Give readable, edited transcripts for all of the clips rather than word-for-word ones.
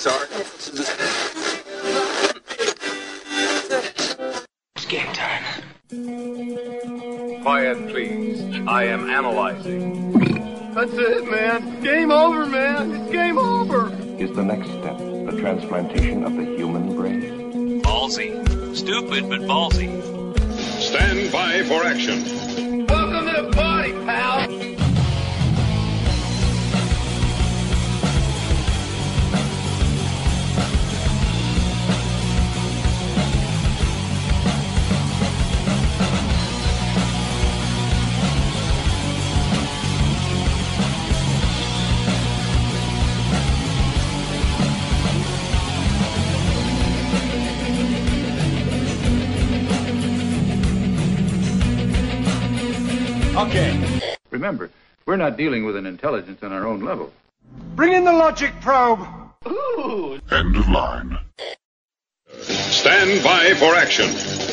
It's game time. Quiet, please. I am analyzing. That's it, man. Game over, man. It's game over. Is the next step the transplantation of the human brain? Ballsy. Stupid, but ballsy. Stand by for action. Welcome to the party, pal. Okay. Remember, we're not dealing with an intelligence on our own level. Bring in the logic probe. Ooh. End of line. Stand by for action.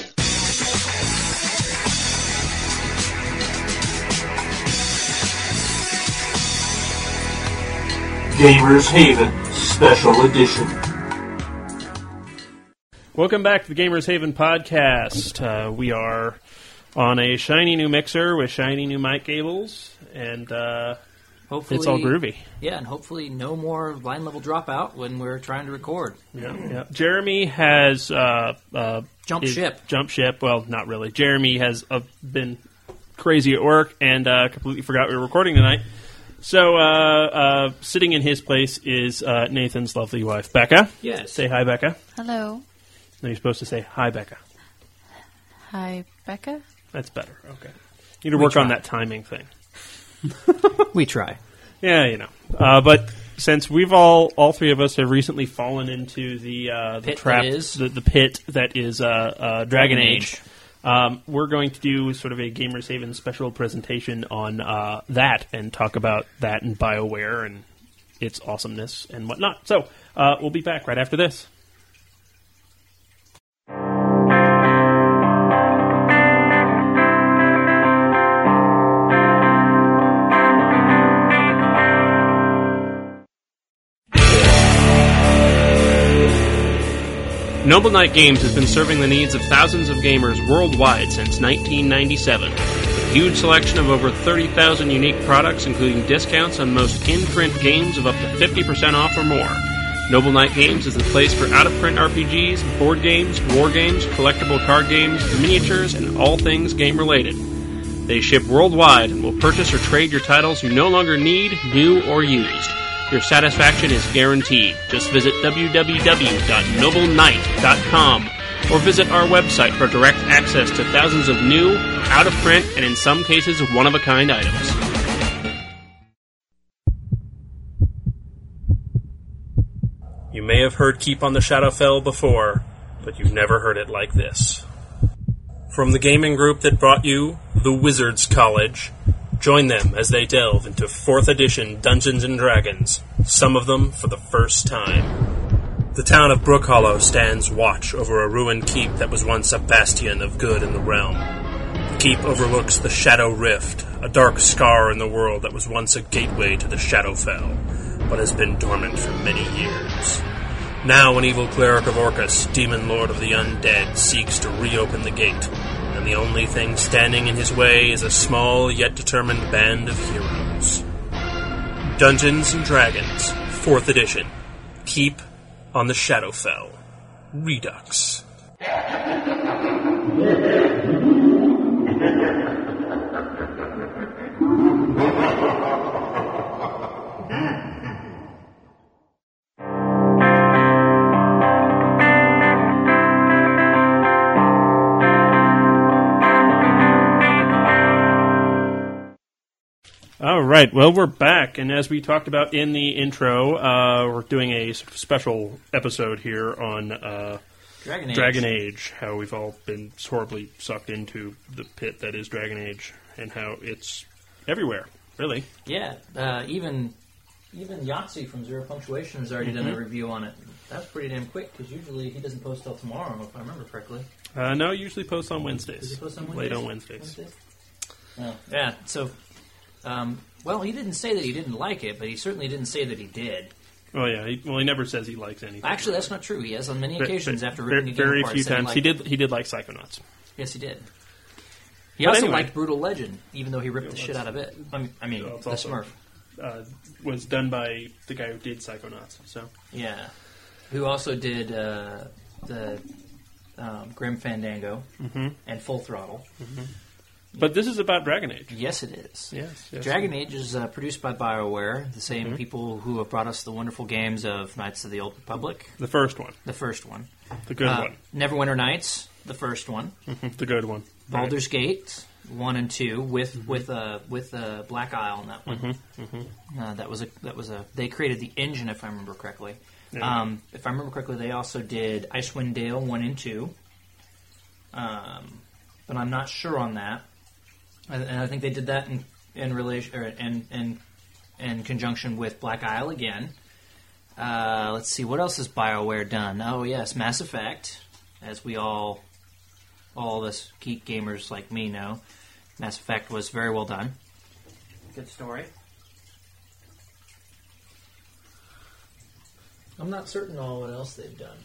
Gamers Haven Special Edition. Welcome back to the Gamers Haven podcast. We are on a shiny new mixer with shiny new mic cables, and hopefully, it's all groovy. Yeah, and hopefully no more line level dropout when we're trying to record. Yeah. Jeremy has Jump ship. Well, not really. Jeremy has been crazy at work and completely forgot we were recording tonight. So sitting in his place is Nathan's lovely wife, Becca. Yes. Say hi, Becca. Hello. No, you're supposed to say hi, Becca. Hi, Becca. That's better. Okay. You need to work on that timing thing. We try. Yeah, you know. But since we've all three of us have recently fallen into the Pit trap, that is. the pit that is Dragon Age, we're going to do sort of a Gamers Haven special presentation on that and talk about that and BioWare and its awesomeness and whatnot. So we'll be back right after this. Noble Knight Games has been serving the needs of thousands of gamers worldwide since 1997. With a huge selection of over 30,000 unique products, including discounts on most in-print games of up to 50% off or more. Noble Knight Games is the place for out-of-print RPGs, board games, war games, collectible card games, miniatures, and all things game-related. They ship worldwide and will purchase or trade your titles you no longer need, new, or used. Your satisfaction is guaranteed. Just visit www.nobleknight.com or visit our website for direct access to thousands of new, out-of-print, and in some cases, one-of-a-kind items. You may have heard Keep on the Shadowfell before, but you've never heard it like this. From the gaming group that brought you The Wizards College, join them as they delve into 4th edition Dungeons & Dragons, some of them for the first time. The town of Brookhollow stands watch over a ruined keep that was once a bastion of good in the realm. The keep overlooks the Shadow Rift, a dark scar in the world that was once a gateway to the Shadowfell, but has been dormant for many years. Now an evil cleric of Orcus, demon lord of the undead, seeks to reopen the gate, and the only thing standing in his way is a small yet determined band of heroes. Dungeons & Dragons, 4th edition. Keep on the Shadowfell. Redux. All right, well, we're back, and as we talked about in the intro, we're doing a sort of special episode here on Dragon Age, how we've all been horribly sucked into the pit that is Dragon Age, and how it's everywhere, really. Yeah, even Yahtzee from Zero Punctuation has already done a review on it. That's pretty damn quick, because usually he doesn't post till tomorrow, if I remember correctly. No, he usually posts on Wednesdays. Does he post on Wednesdays? Late on Wednesdays. Oh, yeah, so... well, he didn't say that he didn't like it, but he certainly didn't say that he did. Oh yeah, he never says he likes anything. Actually, that's not true. He has on many occasions after ripping a game very apart. few said times he did like Psychonauts. Yes, he did. He But also anyway. liked Brutal Legend, even though he ripped the shit out of it. I mean, Well, it's the also- Smurf. Was done by the guy who did Psychonauts. So Yeah. Who also did the Grim Fandango and Full Throttle. But this is about Dragon Age. Yes, it is. Yes. Dragon Age is produced by BioWare, the same people who have brought us the wonderful games of Knights of the Old Republic. The first one. The first one. The good one. Neverwinter Nights, the first one. The good one. Baldur's Gate 1 and 2 with Black Isle in that one. That was a they created the engine, if I remember correctly. Yeah. If I remember correctly, they also did Icewind Dale 1 and 2. But I'm not sure on that. And I think they did that in relation or in conjunction with Black Isle again. Let's see, what else has BioWare done? Oh yes, Mass Effect, as we all of us geek gamers like me know. Mass Effect was very well done. Good story. I'm not certain on what else they've done.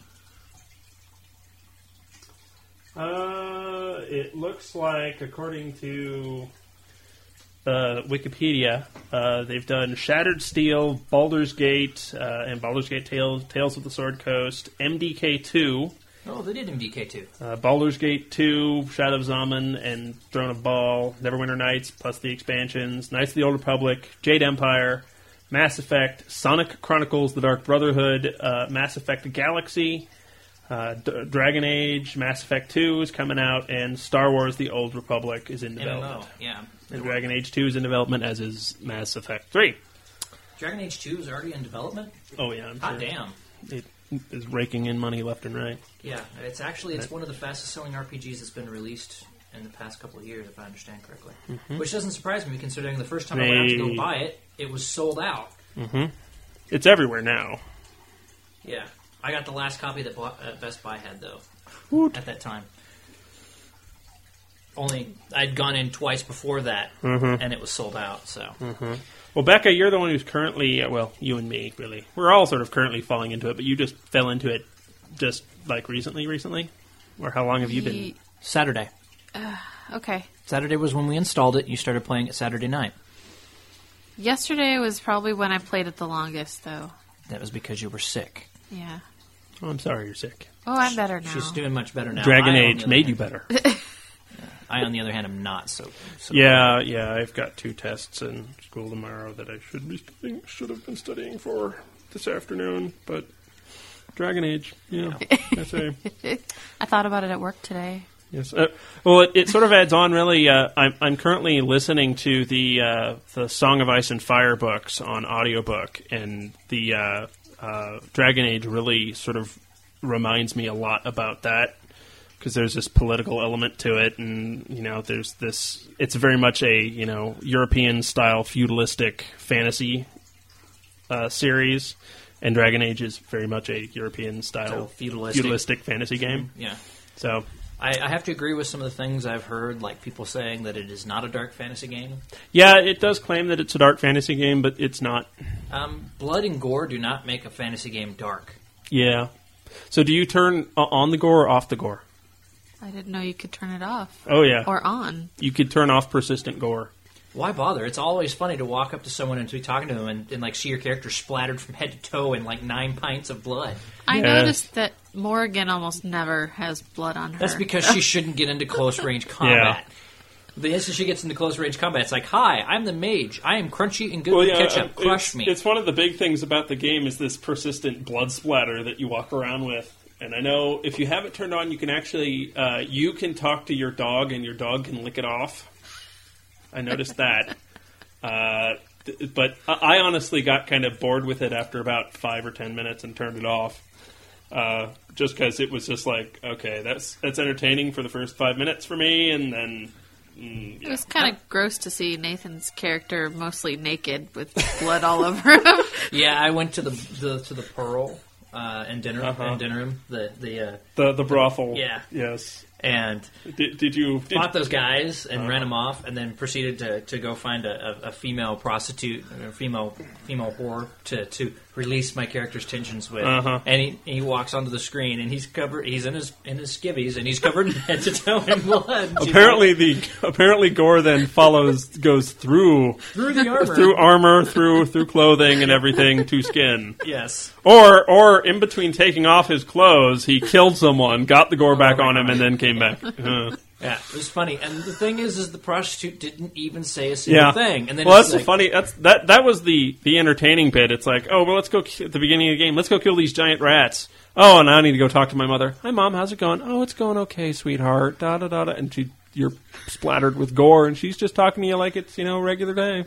It looks like, according to Wikipedia, they've done Shattered Steel, Baldur's Gate, and Baldur's Gate Tales of the Sword Coast, MDK2. Oh, they did MDK2. Baldur's Gate 2, Shadow of Zaman, and Throne of Baal, Neverwinter Nights, plus the expansions, Knights of the Old Republic, Jade Empire, Mass Effect, Sonic Chronicles: The Dark Brotherhood, Mass Effect Galaxy, Dragon Age, Mass Effect 2 is coming out, and Star Wars: The Old Republic is in development. MMO, yeah. And Dragon Age 2 is in development, as is Mass Effect 3. Dragon Age 2 is already in development? Oh, yeah. I'm Hot sure. damn. It is raking in money left and right. Yeah, it's one of the fastest selling RPGs that's been released in the past couple of years, if I understand correctly. Which doesn't surprise me, considering the first time I went out to go buy it, it was sold out. It's everywhere now. Yeah. I got the last copy that Best Buy had, though, at that time. Only, I'd gone in twice before that, and it was sold out, so... Well, Becca, you're the one who's currently, you and me, really. We're all sort of currently falling into it, but you just fell into it just, like, recently? Or how long have you been? Saturday. Okay. Saturday was when we installed it, and you started playing it Saturday night. Yesterday was probably when I played it the longest, though. That was because you were sick. Yeah. Oh, I'm sorry you're sick. Oh, I'm better now. She's doing much better now. Dragon Age made you better. I, on the other hand, am not so Yeah, I've got 2 tests in school tomorrow that I should have been studying for this afternoon, but Dragon Age, I say. I thought about it at work today. Yes. Well, it sort of adds on, really. I'm currently listening to the Song of Ice and Fire books on audiobook, and the Dragon Age really sort of reminds me a lot about that, because there's this political element to it, and, there's this... It's very much a, European-style feudalistic fantasy series, and Dragon Age is very much a European-style feudalistic fantasy game. Yeah. So... I have to agree with some of the things I've heard, like people saying that it is not a dark fantasy game. Yeah, it does claim that it's a dark fantasy game, but it's not. Blood and gore do not make a fantasy game dark. Yeah. So do you turn on the gore or off the gore? I didn't know you could turn it off. Oh, yeah. Or on. You could turn off persistent gore. Why bother? It's always funny to walk up to someone and to be talking to them and like see your character splattered from head to toe in like 9 pints of blood. I noticed that Morrigan almost never has blood on her. That's because she shouldn't get into close range combat. The instant she gets into close range combat, it's like, hi, I'm the mage. I am crunchy and good with ketchup. Crush me. It's one of the big things about the game is this persistent blood splatter that you walk around with. And I know if you have it turned on, you can actually you can talk to your dog and your dog can lick it off. I noticed that. But I honestly got kind of bored with it after about 5 or 10 minutes and turned it off. Just because it was just like, okay, that's entertaining for the first 5 minutes for me, and then... It was kind of gross to see Nathan's character mostly naked with blood all over him. Yeah, I went to the Pearl in dinner room, the brothel. Yeah, yes. And did you fought those guys and ran them off, and then proceeded to go find a female prostitute, or female whore to release my character's tensions with. And he walks onto the screen, and he's in his skivvies, and he's covered head to toe in blood. Apparently Gore then goes through the armor, through armor, through clothing and everything to skin. Yes. Or in between taking off his clothes, he killed someone, got the gore back on him, and then came back. Yeah, it was funny. And the thing is the prostitute didn't even say a single thing. And then that's like, funny. That was the entertaining bit. It's like, oh, well, let's go at the beginning of the game. Let's go kill these giant rats. Oh, and I need to go talk to my mother. Hi, Mom. How's it going? Oh, it's going okay, sweetheart. Da da da da. And you're splattered with gore, and she's just talking to you like it's regular day.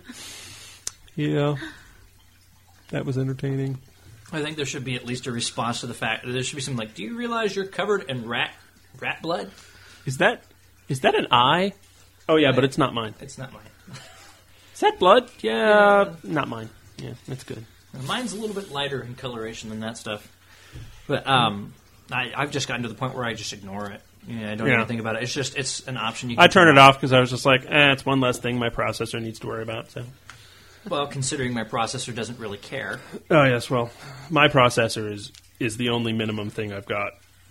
Yeah, that was entertaining. I think there should be at least a response to the fact that there should be something like, do you realize you're covered in rat blood? Is that an eye? Oh, yeah, but it's not mine. It's not mine. Is that blood? Yeah, not mine. Yeah, that's good. Mine's a little bit lighter in coloration than that stuff. But I've just gotten to the point where I just ignore it. I don't even think about it. It's an option you can I turn it off because I was just like, it's one less thing my processor needs to worry about, so... Well, considering my processor doesn't really care. Oh, yes, well, my processor is the only minimum thing I've got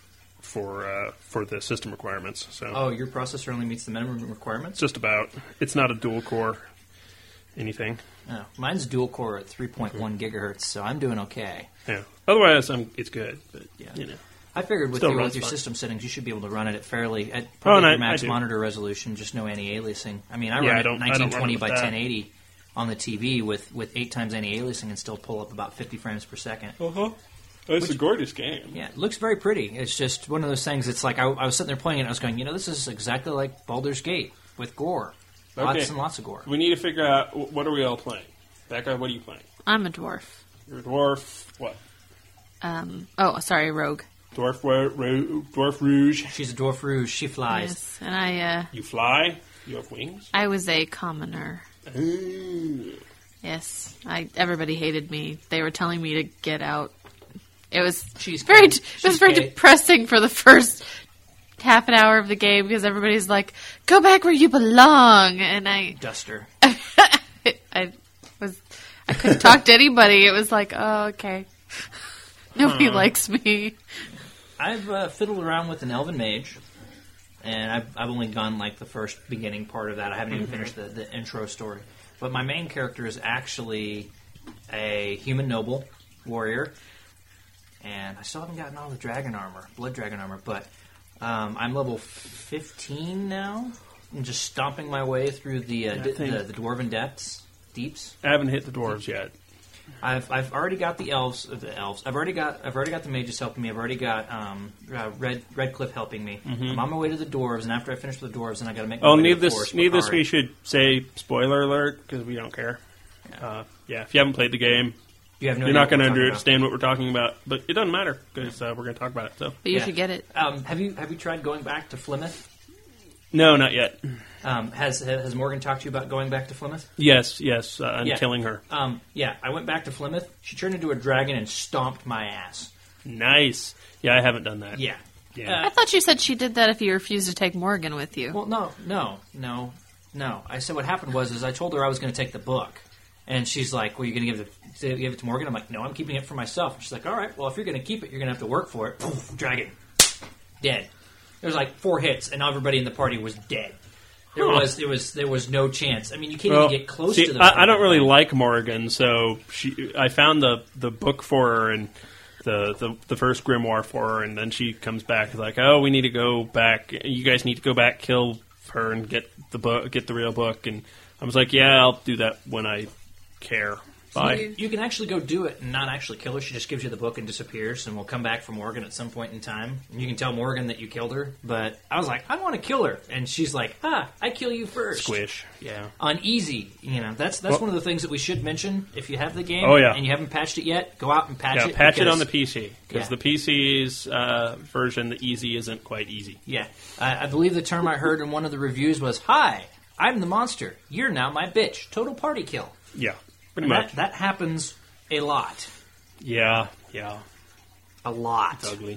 for the system requirements. So. Oh, your processor only meets the minimum requirements? Just about. It's not a dual-core anything. Oh, mine's dual-core at 3.1 gigahertz, so I'm doing okay. Yeah. Otherwise, it's good, but, I figured with your system settings, you should be able to run it at probably your max monitor resolution, just no anti-aliasing. I mean, I run it 1920 by 1080. On the TV with 8 times anti-aliasing and still pull up about 50 frames per second. It's a gorgeous game. Yeah, it looks very pretty. It's just one of those things. It's like I was sitting there playing it and I was going, this is exactly like Baldur's Gate with gore. Lots and lots of gore. We need to figure out, what are we all playing? Becca, what are you playing? I'm a dwarf. You're a dwarf. What? Rogue. Dwarf Rouge. She's a Dwarf Rouge. She flies. Yes, and You fly? You have wings? I was a commoner. Ooh. Yes, everybody hated me. They were telling me to get out. It was very depressing for the first half an hour of the game because everybody's like, "Go back where you belong," and Duster. I couldn't talk to anybody. It was like, oh, okay, nobody likes me. I've fiddled around with an elven mage. And I've only gone like the first beginning part of that. I haven't even finished the intro story. But my main character is actually a human noble warrior. And I still haven't gotten all the dragon armor, blood dragon armor. But I'm level 15 now. I'm just stomping my way through the dwarven deeps. I haven't hit the dwarves yet. I've already got the elves. I've already got the mages helping me. I've already got Redcliffe helping me. I'm on my way to the dwarves, and after I finish with the dwarves, then I got to make. My way to the forest. Needless, we should say spoiler alert because we don't care. If you haven't played the game, you're not going to understand what we're talking about. But it doesn't matter because we're going to talk about it. So, but you should get it. Have you tried going back to Flemeth? No, not yet. Has Morgan talked to you about going back to Flemeth? Yes, and killing her. I went back to Flemeth. She turned into a dragon and stomped my ass. Nice. Yeah, I haven't done that. Yeah. I thought you said she did that if you refused to take Morgan with you. Well, no. I said what happened was I told her I was going to take the book. And she's like, well, you're going to give it to Morgan? I'm like, no, I'm keeping it for myself. And she's like, all right, well, if you're going to keep it, you're going to have to work for it. Poof, dragon. Dead. There was like 4 hits, and everybody in the party was dead. There was no chance. I mean, you can't even get close to them. I don't really like Morgan, so I found the book for her and the first grimoire for her, and then she comes back like, oh, we need to go back. You guys need to go back, kill her, and get the real book. And I was like, yeah, I'll do that when I care. Bye. You can actually go do it and not actually kill her. She just gives you the book and disappears, and we'll come back for Morgan at some point in time. And you can tell Morgan that you killed her. But I was like, I want to kill her. And she's like, I kill you first. Squish. Yeah. On easy. That's one of the things that we should mention. If you have the game and you haven't patched it yet, go out and patch it. Yeah, patch it on the PC. Because the PC's version, the easy, isn't quite easy. Yeah. I believe the term I heard in one of the reviews was, hi, I'm the monster. You're now my bitch. Total party kill. Yeah. Pretty much. That happens a lot. Yeah. A lot. It's ugly.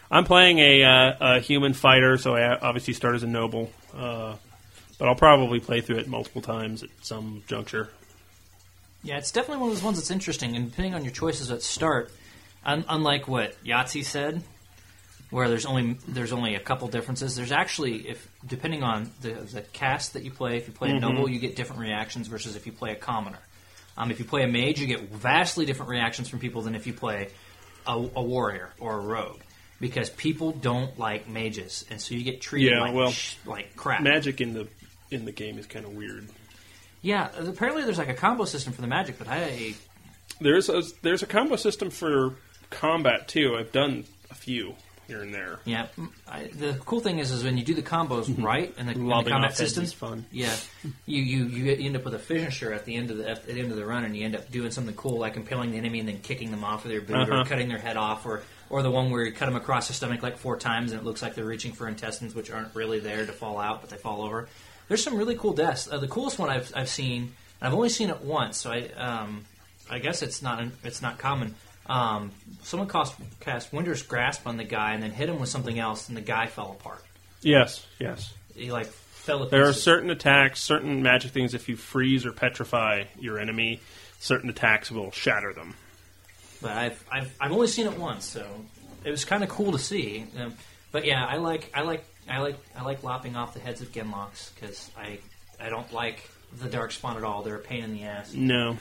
I'm playing a human fighter, so I obviously start as a noble. But I'll probably play through it multiple times at some juncture. Yeah, it's definitely one of those ones that's interesting, and depending on your choices at start, unlike what Yahtzee said, where there's only a couple differences, there's actually, depending on the cast that you play, if you play a noble, you get different reactions versus if you play a commoner. If you play a mage, you get vastly different reactions from people than if you play a warrior or a rogue. Because people don't like mages, and so you get treated like crap. Magic in the game is kind of weird. Yeah, apparently there's like a combo system for the magic, but there's a combo system for combat too. I've done a few here and there. Yeah, the cool thing is when you do the combos right and the combat system is fun. Yeah, you end up with a finisher at the end of the run, and you end up doing something cool like impaling the enemy and then kicking them off with your boot or cutting their head off or the one where you cut them across the stomach like 4 times and it looks like they're reaching for intestines which aren't really there to fall out, but they fall over. There's some really cool deaths. The coolest one I've seen, and I've only seen it once, so I guess it's not common. Someone cast Winter's Grasp on the guy and then hit him with something else, and the guy fell apart. Yes. He fell apart. There are certain attacks, certain magic things. If you freeze or petrify your enemy, certain attacks will shatter them. But I've only seen it once, so it was kind of cool to see. But yeah, I like lopping off the heads of Genlocks because I don't like the Darkspawn at all. They're a pain in the ass. No,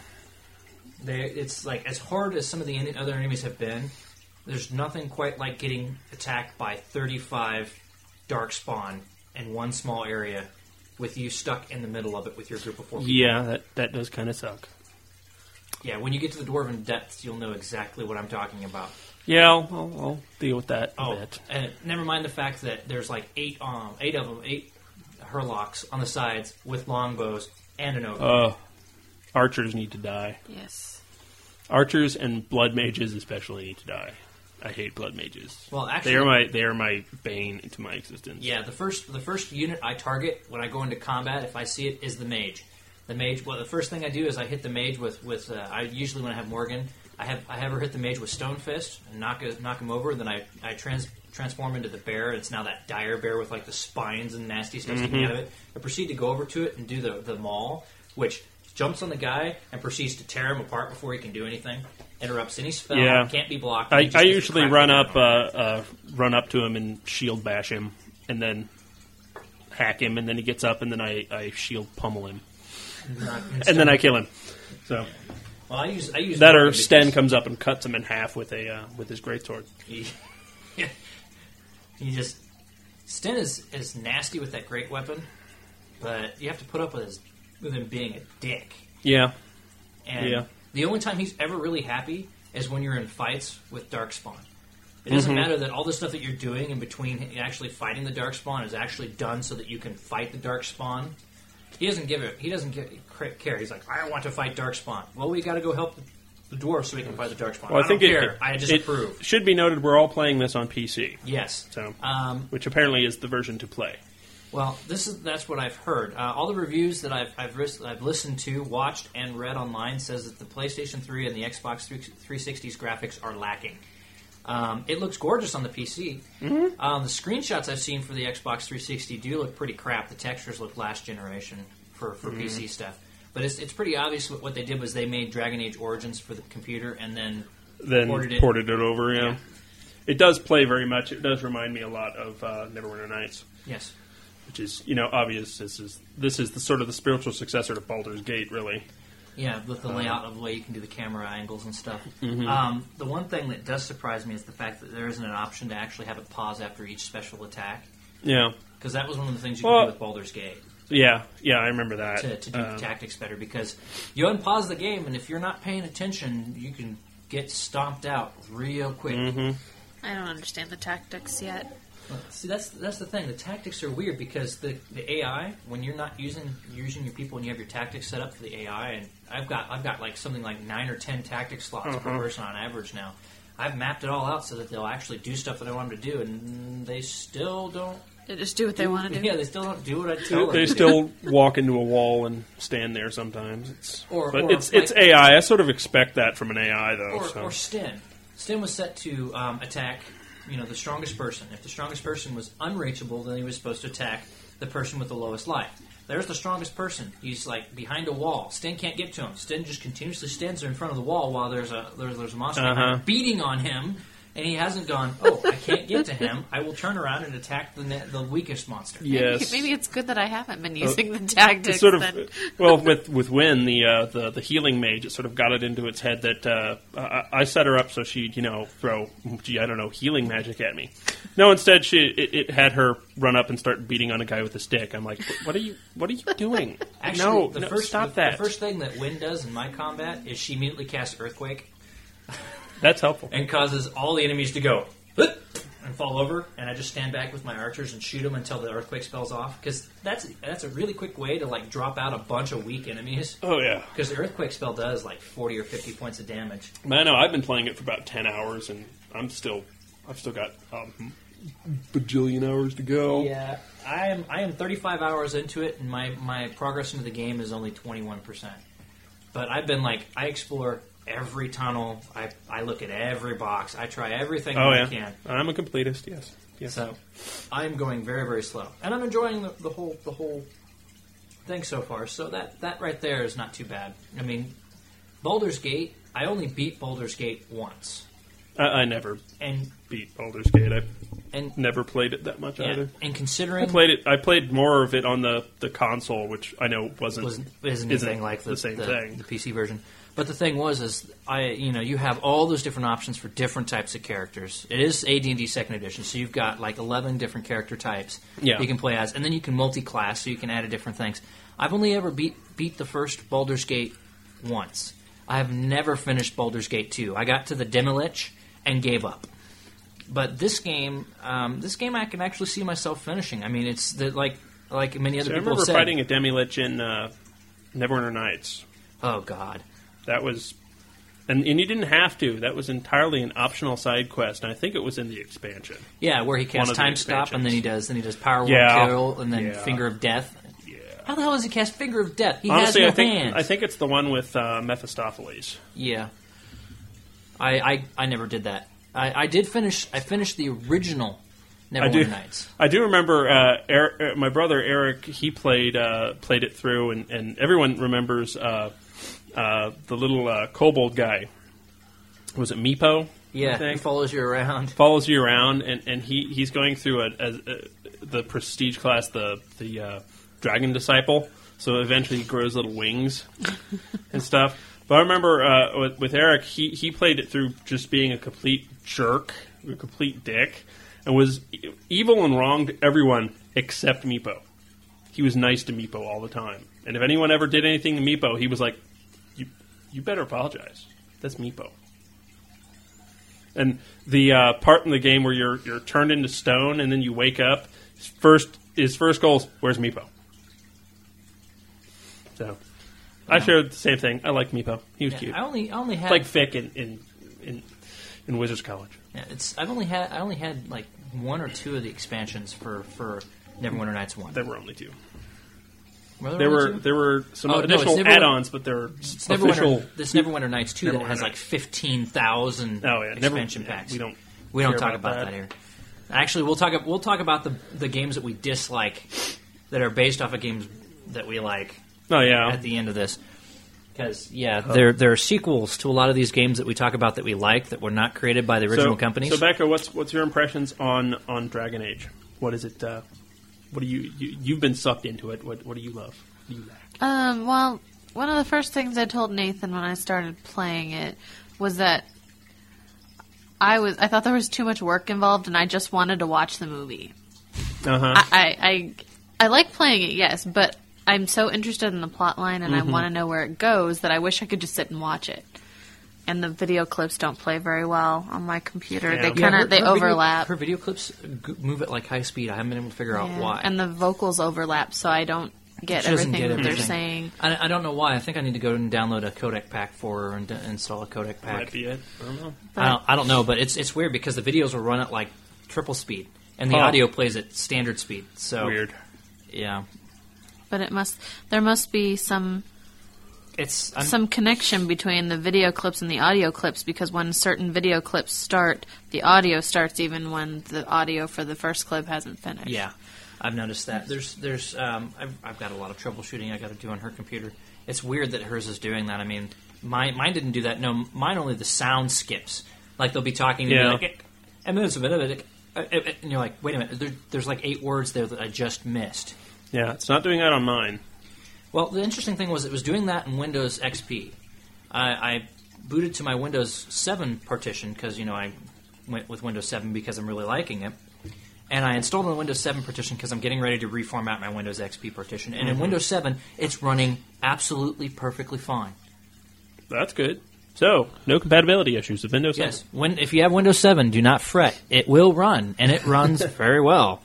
it's like as hard as some of the other enemies have been. There's nothing quite like getting attacked by 35 Darkspawn in one small area with you stuck in the middle of it with your group of 4 people. Yeah, that does kind of suck. Yeah, when you get to the Dwarven Depths, you'll know exactly what I'm talking about. Yeah, I'll deal with that a bit. And never mind the fact that there's like 8 of them, 8 Hurlocks on the sides with longbows and an ogre. Archers need to die. Yes. Archers and blood mages especially need to die. I hate blood mages. Well, actually, they are my bane into my existence. Yeah, the first unit I target when I go into combat, if I see it, is the mage. The mage. Well, the first thing I do is I hit the mage with. I usually when I have Morgan, I have her hit the mage with Stone Fist and knock him over. Then I transform into the bear. It's now that dire bear with like the spines and nasty stuff sticking out of it. I proceed to go over to it and do the maul, which jumps on the guy and proceeds to tear him apart before he can do anything. Interrupts any spell. Yeah. Can't be blocked. I usually run up to him and shield bash him, and then hack him, and then he gets up, and then I shield pummel him. And then I kill him. So, well, I use that, or Sten comes up and cuts him in half with his greatsword. Sten is nasty with that great weapon, but you have to put up with him being a dick. Yeah. And the only time he's ever really happy is when you're in fights with Darkspawn. It doesn't matter that all the stuff that you're doing in between actually fighting the Darkspawn is actually done so that you can fight the Darkspawn. He doesn't care. He's like, I want to fight Darkspawn. Well, we got to go help the dwarves so we can fight the Darkspawn. Well, I don't care. I just approve. It should be noted we're all playing this on PC. Yes. So, which apparently is the version to play. Well, that's what I've heard. All the reviews that I've listened to, watched, and read online says that the PlayStation 3 and the Xbox 360's graphics are lacking. It looks gorgeous on the PC. Mm-hmm. The screenshots I've seen for the Xbox 360 do look pretty crap. The textures look last generation for PC stuff. But it's pretty obvious what they did was they made Dragon Age Origins for the computer and then ported it over, yeah. It does play very much. It does remind me a lot of Neverwinter Nights. Yes. Which is, obvious. This is the sort of the spiritual successor to Baldur's Gate, really. Yeah, with the layout of the way you can do the camera angles and stuff. Mm-hmm. The one thing that does surprise me is the fact that there isn't an option to actually have it pause after each special attack. Yeah. Because that was one of the things you could do with Baldur's Gate. Yeah, I remember that. To do tactics better, because you unpause the game, and if you're not paying attention, you can get stomped out real quick. Mm-hmm. I don't understand the tactics yet. See, that's the thing. The tactics are weird because the AI, when you're not using your people and you have your tactics set up for the AI, and I've got like something like 9 or 10 tactic slots per person on average now. I've mapped it all out so that they'll actually do stuff that I want them to do, and they still don't. They just do what they want to do. Yeah, they still don't do what I tell them. They still walk into a wall and stand there sometimes. It's like, AI. I sort of expect that from an AI, though. Or Sten. Sten was set to attack the strongest person. If the strongest person was unreachable, then he was supposed to attack the person with the lowest life. There's the strongest person. He's like behind a wall. Sten can't get to him. Sten just continuously stands there in front of the wall while there's a monster beating on him, and he hasn't gone, oh, I can't get to him. I will turn around and attack the weakest monster. Yes. Maybe it's good that I haven't been using the tactics. Sort of, well, with Wynn, the healing mage, it sort of got it into its head that I set her up so she'd, throw, healing magic at me. No, instead it had her run up and start beating on a guy with a stick. I'm like, what are you doing? Actually, stop that. The first thing that Wynn does in my combat is she immediately casts Earthquake. That's helpful. And causes all the enemies to go and fall over, and I just stand back with my archers and shoot them until the Earthquake spells off, because that's a really quick way to drop out a bunch of weak enemies. Oh, yeah. Because the Earthquake spell does 40 or 50 points of damage. I know, I've been playing it for about 10 hours, and I've still got bajillion hours to go. Yeah, I am 35 hours into it, and my progress into the game is only 21%. But I've been I explore every tunnel. I look at every box. I try everything I can. I'm a completist. Yes. So I'm going very, very slow, and I'm enjoying the whole thing so far. So that right there is not too bad. I mean, Baldur's Gate. I only beat Baldur's Gate once. I never beat Baldur's Gate. I never played it that much either. And considering I played more of it on the console, which I know isn't anything like the same thing, the PC version. But the thing is you have all those different options for different types of characters. It is AD&D 2nd Edition, so you've got 11 different character types you can play as, and then you can multi-class, so you can add different things. I've only ever beat the first Baldur's Gate once. I have never finished Baldur's Gate 2. I got to the Demilich and gave up. But this game I can actually see myself finishing. I mean, it's like many other people have said. I remember fighting a Demilich in Neverwinter Nights. Oh, God. That was... And you didn't have to. That was entirely an optional side quest, and I think it was in the expansion. Yeah, where he casts Time Stop, and then he does Power Word Kill, and then Finger of Death. Yeah. How the hell does he cast Finger of Death? He Honestly, has no hands. I think it's the one with Mephistopheles. Yeah. I never did that. I finished the original Neverwinter Nights. I do remember my brother Eric. He played it through, and everyone remembers the little kobold guy. Was it Meepo? Yeah, he follows you around. Follows you around, and he's going through the prestige class, the Dragon Disciple. So eventually he grows little wings and stuff. But I remember with Eric, he played it through just being a complete jerk, a complete dick, and was evil and wronged everyone except Meepo. He was nice to Meepo all the time. And if anyone ever did anything to Meepo, he was like, you better apologize. That's Meepo. And the part in the game where you're turned into stone and then you wake up, his first goal is, where's Meepo? So... I shared the same thing. I like Meepo. He was cute. I only had like Fick in Wizards College. Yeah, I only had one or two of the expansions for Neverwinter Nights 1. There were only two. There were some additional add-ons, but there were official. This Neverwinter Nights 2 that has 15,000 expansion packs. We don't talk about that here. Actually, we'll talk about the games that we dislike that are based off of games that we like. Oh, yeah. At the end of this. Because, there are sequels to a lot of these games that we talk about that we like that were not created by the original companies. So, Becca, what's your impressions on Dragon Age? What is it? What do you've been sucked into it? What do you love? What do you like? Well, one of the first things I told Nathan when I started playing it was that I thought there was too much work involved, and I just wanted to watch the movie. I like playing it, yes, but I'm so interested in the plot line and I want to know where it goes that I wish I could just sit and watch it. And the video clips don't play very well on my computer. Yeah. They overlap. Her video clips move at high speed. I haven't been able to figure out why. And the vocals overlap, so I don't get everything that they're saying. I don't know why. I think I need to go and download a codec pack for her and install a codec pack. Might be it. I don't know. I don't know, but it's weird because the videos will run at triple speed and the audio plays at standard speed. So weird. Yeah. But there must be some some connection between the video clips and the audio clips, because when certain video clips start, the audio starts even when the audio for the first clip hasn't finished. Yeah, I've noticed that. I've got a lot of troubleshooting I got to do on her computer. It's weird that hers is doing that. I mean, mine didn't do that. No, mine only the sound skips. Like they'll be talking and be like, and you're like, wait a minute, there's like 8 words there that I just missed. Yeah, it's not doing that on mine. Well, the interesting thing was it was doing that in Windows XP. I booted to my Windows 7 partition because, I went with Windows 7 because I'm really liking it. And I installed a Windows 7 partition because I'm getting ready to reformat my Windows XP partition. And in Windows 7, it's running absolutely perfectly fine. That's good. So, no compatibility issues with Windows 7. Yes. If you have Windows 7, do not fret. It will run, and it runs very well.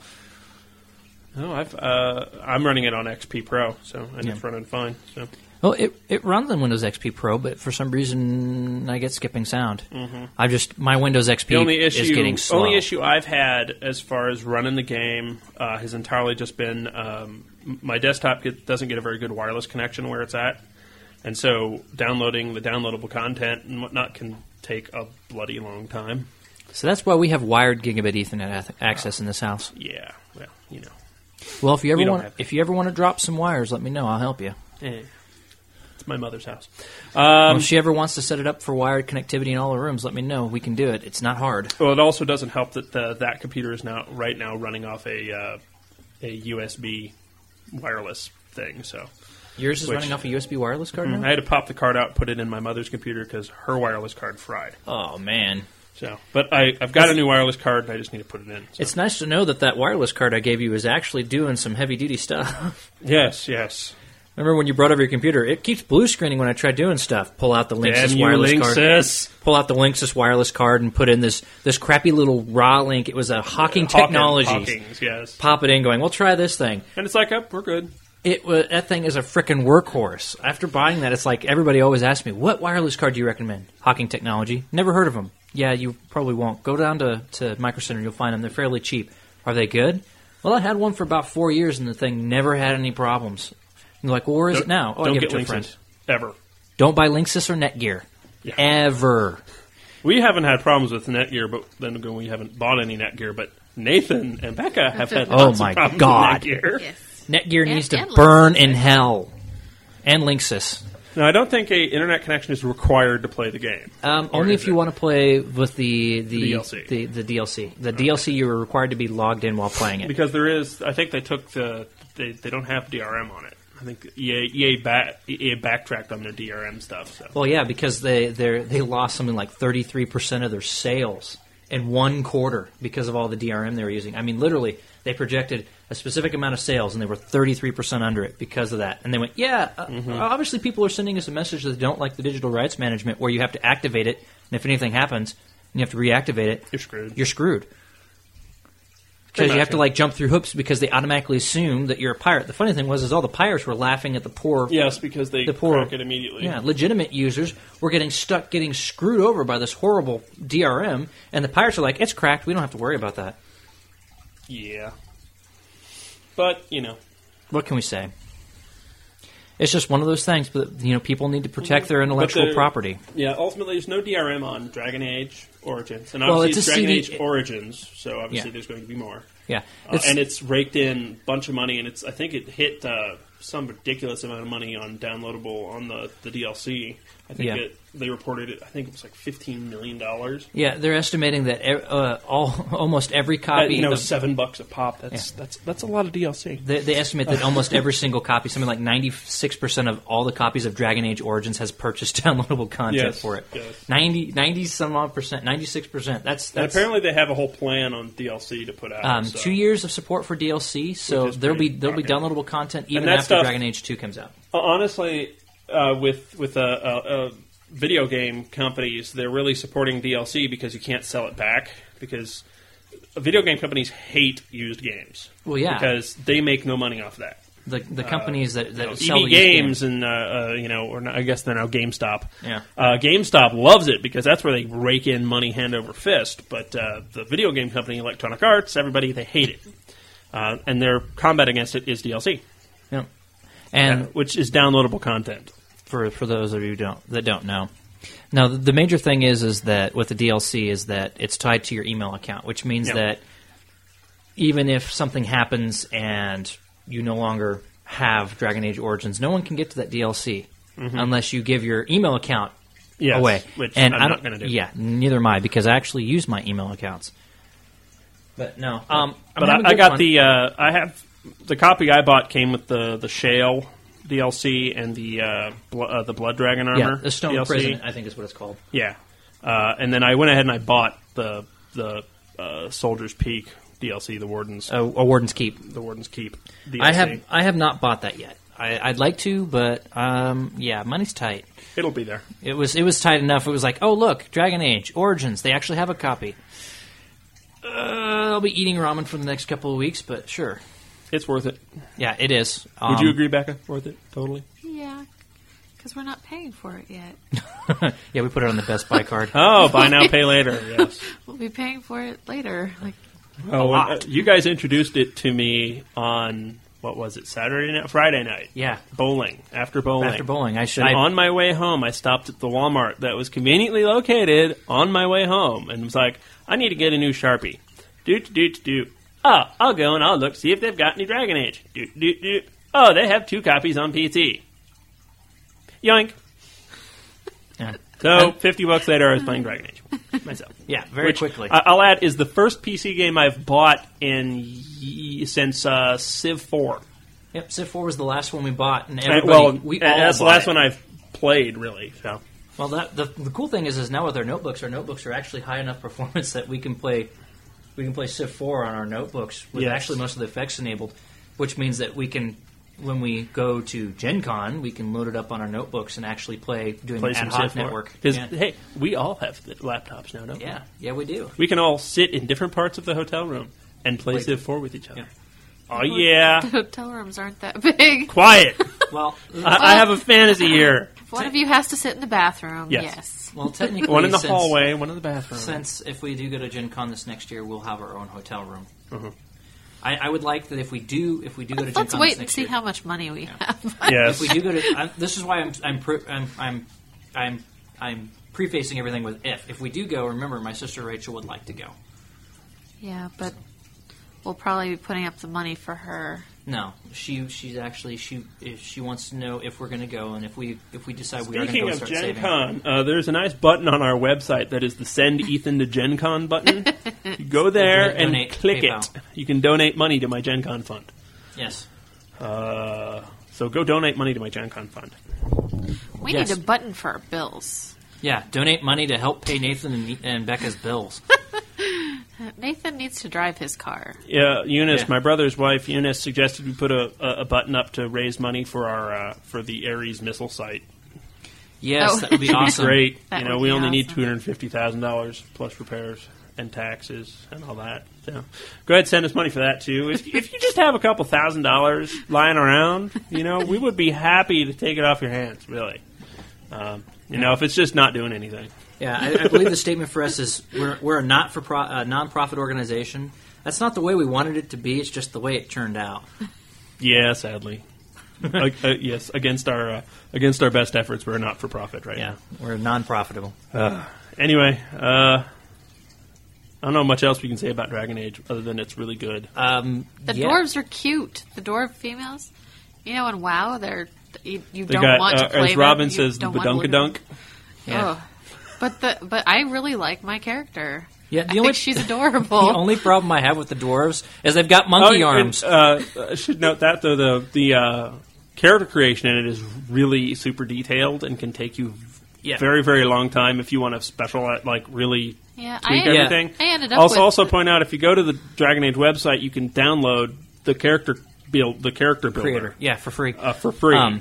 No, I'm running it on XP Pro, and it's running fine. So. Well, it runs on Windows XP Pro, but for some reason I get skipping sound. Mm-hmm. My Windows XP is getting slow. The only issue I've had as far as running the game has entirely just been my desktop doesn't get a very good wireless connection where it's at, and so downloading the downloadable content and whatnot can take a bloody long time. So that's why we have wired gigabit Ethernet access in this house. Yeah, well, Well, if you ever want to drop some wires, let me know. I'll help you. It's my mother's house. If she ever wants to set it up for wired connectivity in all the rooms, let me know. We can do it. It's not hard. Well, it also doesn't help that that computer is right now running off a USB wireless thing. So yours is running off a USB wireless card now? I had to pop the card out and put it in my mother's computer because her wireless card fried. Oh, man. So, but I've got a new wireless card, and I just need to put it in. So. It's nice to know that wireless card I gave you is actually doing some heavy-duty stuff. Yes. Remember when you brought over your computer? It keeps blue screening when I try doing stuff. Pull out the Linksys wireless card. Pull out the Linksys wireless card and put in this crappy little raw link. It was a Hawking Technologies. Hawkins, yes. Pop it in, going, we'll try this thing. And it's like, we're good. That thing is a frickin' workhorse. After buying that, it's like everybody always asks me, what wireless card do you recommend? Hawking Technology. Never heard of them. Yeah, you probably won't. Go down to Micro Center, you'll find them. They're fairly cheap. Are they good? Well, I had one for about 4 years, and the thing never had any problems. And they're like, well, where is it now? Oh, I give it to a friend. Ever. Don't buy Linksys or Netgear. Yeah. Ever. We haven't had problems with Netgear, but then again, we haven't bought any Netgear. But Nathan and Becca have had lots of problems with Netgear. Yes. Netgear needs to burn in hell. And Linksys. No, I don't think an internet connection is required to play the game. Only if you want to play with the DLC. The DLC. The DLC, you are required to be logged in while playing it. Because there is, I think they took they don't have DRM on it. I think EA backtracked on their DRM stuff. So. Well, yeah, because they lost something like 33% of their sales in one quarter because of all the DRM they were using. I mean, literally, they projected a specific amount of sales, and they were 33% under it because of that. And they went, obviously people are sending us a message that they don't like the digital rights management where you have to activate it, and if anything happens, and you have to reactivate it, You're screwed. Because you have to jump through hoops because they automatically assume that you're a pirate. The funny thing was all the pirates were laughing at the poor... Yes, because they crack it immediately. Yeah, legitimate users were getting screwed over by this horrible DRM, and the pirates are like, it's cracked, we don't have to worry about that. Yeah. But, What can we say? It's just one of those things, but people need to protect their intellectual property. Yeah, ultimately there's no DRM on Dragon Age Origins. And obviously it's Dragon Age Origins, so obviously there's going to be more. Yeah. And it's raked in a bunch of money, and I think it hit some ridiculous amount of money on downloadable on the DLC. I think they reported it. I think it was like $15 million. Yeah, they're estimating that almost every copy. $7 a pop. That's a lot of DLC. They estimate that almost every single copy, something like 96% of all the copies of Dragon Age Origins, has purchased downloadable content for it. Yes. 90 some odd percent, 96%. That's and apparently they have a whole plan on DLC to put out. 2 years of support for DLC, so there'll be downloadable content even after Dragon Age 2 comes out. Honestly, with video game companies, they're really supporting DLC because you can't sell it back, because video game companies hate used games. Well, yeah. Because they make no money off that. The companies that sell EB Games and I guess they're now GameStop. Yeah. GameStop loves it because that's where they rake in money hand over fist. But the video game company, Electronic Arts, everybody, they hate it, and their combat against it is DLC. Yeah. And which is downloadable content. for those of you that don't know. Now, the major thing is that with the DLC is that it's tied to your email account, which means that even if something happens and you no longer have Dragon Age Origins, no one can get to that DLC unless you give your email account away. Which and I'm not going to do. Yeah, neither am I, because I actually use my email accounts. But no, but I got I have the copy I bought came with the Shale DLC and the Blood Dragon armor. Yeah, the Stone DLC. Prison, I think is what it's called. Yeah, and then I went ahead and I bought the Soldier's Peak DLC, the Warden's a Warden's Keep. The Warden's Keep DLC. I have not bought that yet. I'd like to, but money's tight. It'll be there. It was tight enough. It was like, oh look, Dragon Age Origins. They actually have a copy. I'll be eating ramen for the next couple of weeks, but sure. It's worth it. Yeah, it is. Would you agree, Becca? Worth it? Totally? Yeah, because we're not paying for it yet. Yeah, we put it on the Best Buy card. Oh, buy now, pay later, yes. We'll be paying for it later. You guys introduced it to me on, what was it, Friday night? Yeah. Bowling. After bowling. On my way home, I stopped at the Walmart that was conveniently located on my way home and was like, I need to get a new Sharpie. Do. Oh, I'll go and I'll look, see if they've got any Dragon Age. Do. Oh, they have 2 copies on PC. Yoink. Yeah. So, $50 later, I was playing Dragon Age myself. Yeah, very quickly. I'll add, is the first PC game I've bought since Civ 4. Yep, Civ 4 was the last one we bought, and that's the last one I've played, really. So. Well, the cool thing is now with our notebooks are actually high enough performance that we can play Civ 4 on our notebooks with actually most of the effects enabled, which means that we can, when we go to Gen Con, we can load it up on our notebooks and actually play an ad hoc network. Hey, we all have laptops now, don't we? Yeah, we do. We can all sit in different parts of the hotel room and play Civ 4 with each other. Yeah. Oh, yeah. The hotel rooms aren't that big. Quiet. Well, I have a fantasy here. One of you has to sit in the bathroom. Yes. Well, technically, one in the hallway, one in the bathroom. Since if we do go to Gen Con this next year, we'll have our own hotel room. Mm-hmm. I would like that if we do go to Gen Con let's wait this and next see year, how much money we have. Yes. If we do go to, this is why I'm prefacing everything with if we do go. Remember, my sister Rachel would like to go. Yeah, but we'll probably be putting up the money for her. No, she's actually if she wants to know if we're going to go, and if we decide we are going to go and start saving. Speaking of Gen Con, there's a nice button on our website that is the Send Ethan to Gen Con button. You go there and click PayPal. It. You can donate money to my Gen Con fund. Yes. So go donate money to my Gen Con fund. We need a button for our bills. Yeah, donate money to help pay Nathan and Becca's bills. Nathan needs to drive his car. Yeah, Eunice, my brother's wife, Eunice, suggested we put a button up to raise money for our for the Ares missile site. Yes, that would be awesome. Great. We only need $250,000 plus repairs and taxes and all that. So go ahead and send us money for that too. If you just have a couple $1,000s lying around, we would be happy to take it off your hands. Really, if it's just not doing anything. Yeah, I believe the statement for us is we're a non-profit organization. That's not the way we wanted it to be. It's just the way it turned out. Yeah, sadly. Yes, against our best efforts, we're a not-for-profit right now. Yeah, we're non-profitable. Anyway, I don't know much else we can say about Dragon Age other than it's really good. The dwarves are cute. The dwarf females. In WoW, you don't want to play them. As Robin says, the badunkadunk. Yeah. Oh. But I really like my character. Yeah, I think she's adorable. The only problem I have with the dwarves is they've got monkey arms. I should note that though the character creation in it is really super detailed and can take you very, very long time if you want to really tweak everything. I ended up also point out if you go to the Dragon Age website, you can download the character builder creator. Yeah, for free. For free.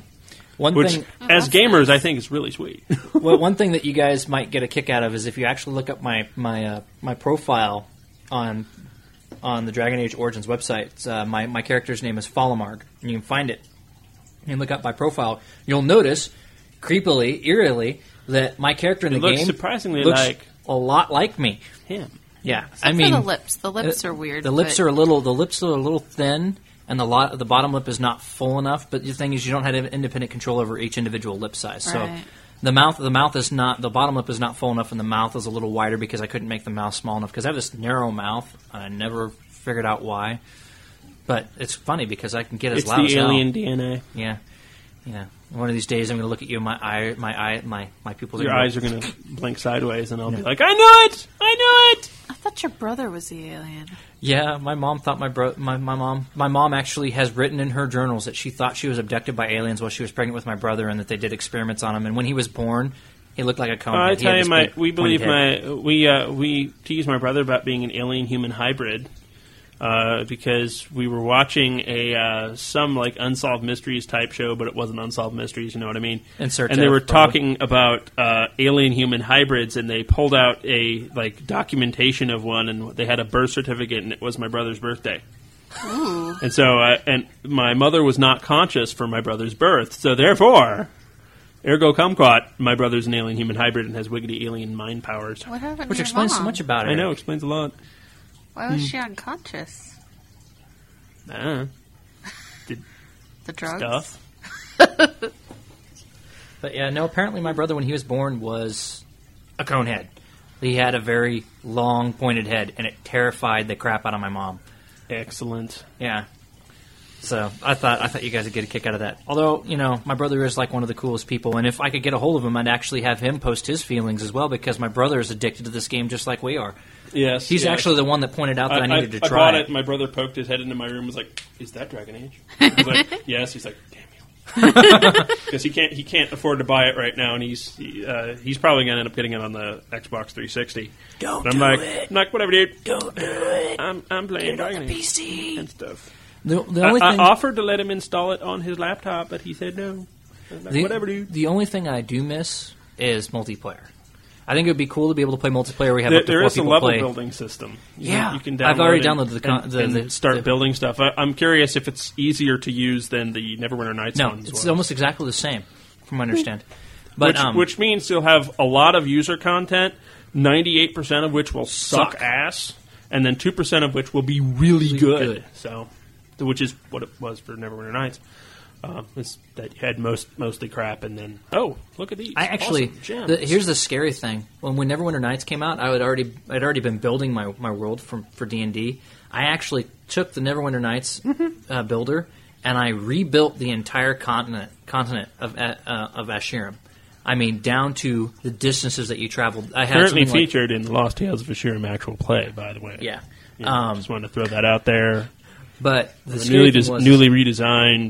As gamers, I think is really sweet. Well, one thing that you guys might get a kick out of is if you actually look up my profile on the Dragon Age Origins website. My character's name is Falamarg, and you can find it. You look up my profile. You'll notice, creepily, eerily, that my character in the game surprisingly looks like a lot like me. Him. Yeah, Except for the lips. The lips are weird. The lips are a little thin. and the bottom lip is not full enough. But the thing is, you don't have independent control over each individual lip size. Right. So the mouth is not, the bottom lip is not full enough, and the mouth is a little wider because I couldn't make the mouth small enough because I have this narrow mouth, and I never figured out why. But it's funny because I can get as loud as hell. It's the alien DNA. Yeah. Yeah. One of these days, I'm going to look at you, and my pupils. Your eyes are going to blink sideways, and I'll be like, "I knew it! I knew it!" I thought your brother was the alien. Yeah, my mom thought my mom actually has written in her journals that she thought she was abducted by aliens while she was pregnant with my brother, and that they did experiments on him. And when he was born, he looked like a cone. I tell you, we tease my brother about being an alien-human hybrid. Because we were watching some like Unsolved Mysteries type show, but it wasn't Unsolved Mysteries, you know what I mean? And they were talking about alien-human hybrids, and they pulled out a like documentation of one, and they had a birth certificate, and it was my brother's birthday. Ooh. And so, and my mother was not conscious for my brother's birth, so therefore, ergo kumquat, my brother's an alien-human hybrid and has wiggity alien mind powers. What happened? Which to your explains mom? so much about it. I know, explains a lot. Why was she unconscious? The drugs? Stuff. But yeah, no, apparently my brother, when he was born, was a cone head. He had a very long, pointed head, and it terrified the crap out of my mom. Excellent. Yeah. So I thought you guys would get a kick out of that. Although, you know, my brother is like one of the coolest people, and if I could get a hold of him, I'd actually have him post his feelings as well, because my brother is addicted to this game just like we are. Yes. He's actually the one that pointed out that I needed to try I bought it. My brother poked his head into my room and was like, "Is that Dragon Age?" I was like, "Yes." He's like, "Damn you." Because he can't afford to buy it right now, and he's probably going to end up getting it on the Xbox 360. Don't I'm do like, it. I'm like, whatever, dude. Don't do it. I'm playing Dragon Age PC and stuff. The only I thing, offered to let him install it on his laptop, but he said no. I was like, whatever, dude. The only thing I do miss is multiplayer. I think it would be cool to be able to play multiplayer. We have up to 4 people play. There is a level building system. You can download I've already downloaded and start building stuff. I'm curious if it's easier to use than the Neverwinter Nights ones. No, it's almost exactly the same, from what I understand. But which means you'll have a lot of user content, 98% of which will suck ass, and then 2% of which will be really good. So, which is what it was for Neverwinter Nights. It's that you had mostly crap, and then look at these. I actually awesome here's the scary thing: when Neverwinter Nights came out, I'd already been building my world for D&D. I actually took the Neverwinter Nights builder and I rebuilt the entire continent of Ashiram. I mean, down to the distances that you traveled. I had currently featured in the Lost Tales of Ashiram actual play, by the way. Yeah, just wanted to throw that out there. But the newly redesigned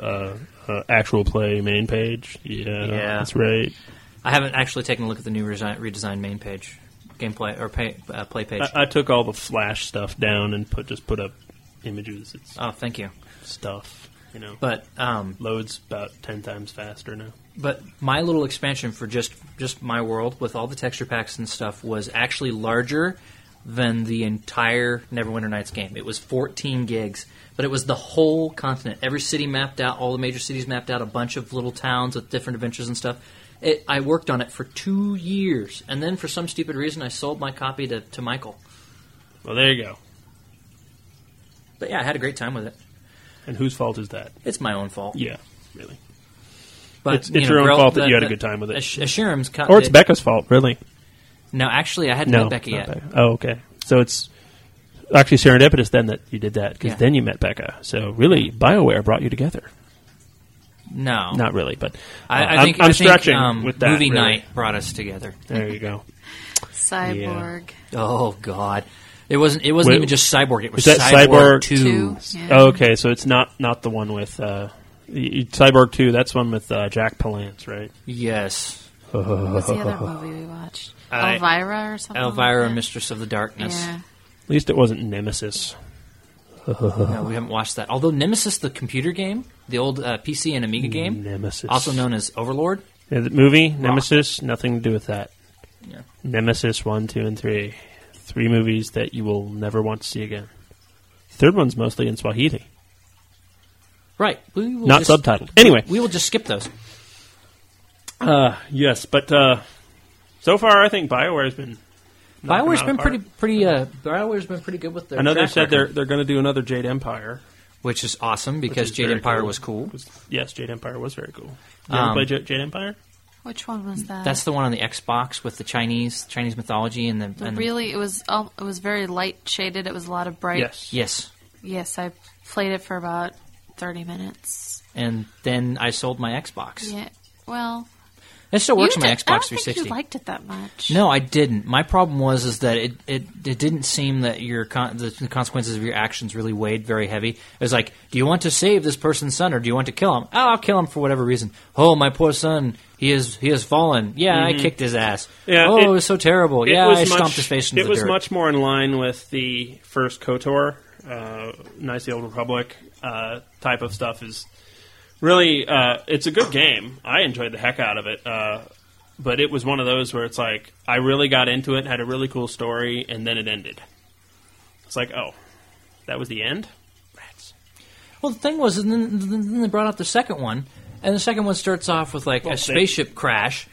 actual play main page. Yeah, that's right. I haven't actually taken a look at the new redesigned main page, gameplay or play page. I took all the Flash stuff down and put up images. Thank you. Stuff, But loads about 10 times faster now. But my little expansion for just my world with all the texture packs and stuff was actually larger than the entire Neverwinter Nights game. It was 14 gigs, but it was the whole continent. Every city mapped out, all the major cities mapped out, a bunch of little towns with different adventures and stuff. I worked on it for 2 years, and then for some stupid reason I sold my copy to Michael. Well, there you go. But yeah, I had a great time with it. And whose fault is that? It's my own fault. Yeah, really. But it's your own fault that you had a good time with it. Ashiram's or it's Becca's fault, really. No, actually, I hadn't met Becca yet. Becca. Oh, okay. So it's actually serendipitous then that you did that, because then you met Becca. So really, BioWare brought you together. No. Not really, but I'm stretching with that. Movie really. night brought us together. There you go. Cyborg. Yeah. Oh, God. It wasn't even just Cyborg. It was Cyborg 2. Yeah. Oh, okay, so it's not the one with Cyborg 2. That's one with Jack Palance, right? Yes. What's the other movie we watched? Elvira or something? Elvira, like that? Mistress of the Darkness. Yeah. At least it wasn't Nemesis. No, we haven't watched that. Although Nemesis, the computer game, the old PC and Amiga game, Nemesis, also known as Overlord. Yeah, the movie Nemesis, nothing to do with that. Yeah. Nemesis 1, 2, and 3. 3 movies that you will never want to see again. The third one's mostly in Swahili. Right. Not subtitled. Anyway. We will just skip those. Yes, but so far I think BioWare's been... BioWare's been pretty BioWare's been pretty good with their. I know they said record. they're going to do another Jade Empire, which is awesome because Jade Empire was cool. Yes, Jade Empire was very cool. Did you ever play Jade Empire? Which one was that? That's the one on the Xbox with the Chinese mythology and the. Really, it was very light shaded. It was a lot of bright. Yes. I played it for about 30 minutes, and then I sold my Xbox. Yeah, well, it still works on my Xbox 360. I don't think you liked it that much. No, I didn't. My problem was that it didn't seem that the consequences of your actions really weighed very heavy. It was like, do you want to save this person's son or do you want to kill him? Oh, I'll kill him for whatever reason. Oh, my poor son, he has fallen. Yeah, I kicked his ass. Yeah, it was so terrible. Yeah, I stomped his face into the dirt. It was much more in line with the first KOTOR, Knights of the Old Republic type of stuff. Is really, it's a good game. I enjoyed the heck out of it. But it was one of those where it's like, I really got into it, had a really cool story, and then it ended. It's like, oh, that was the end? Rats. Well, the thing was, then they brought out the second one, and the second one starts off with like a spaceship crash.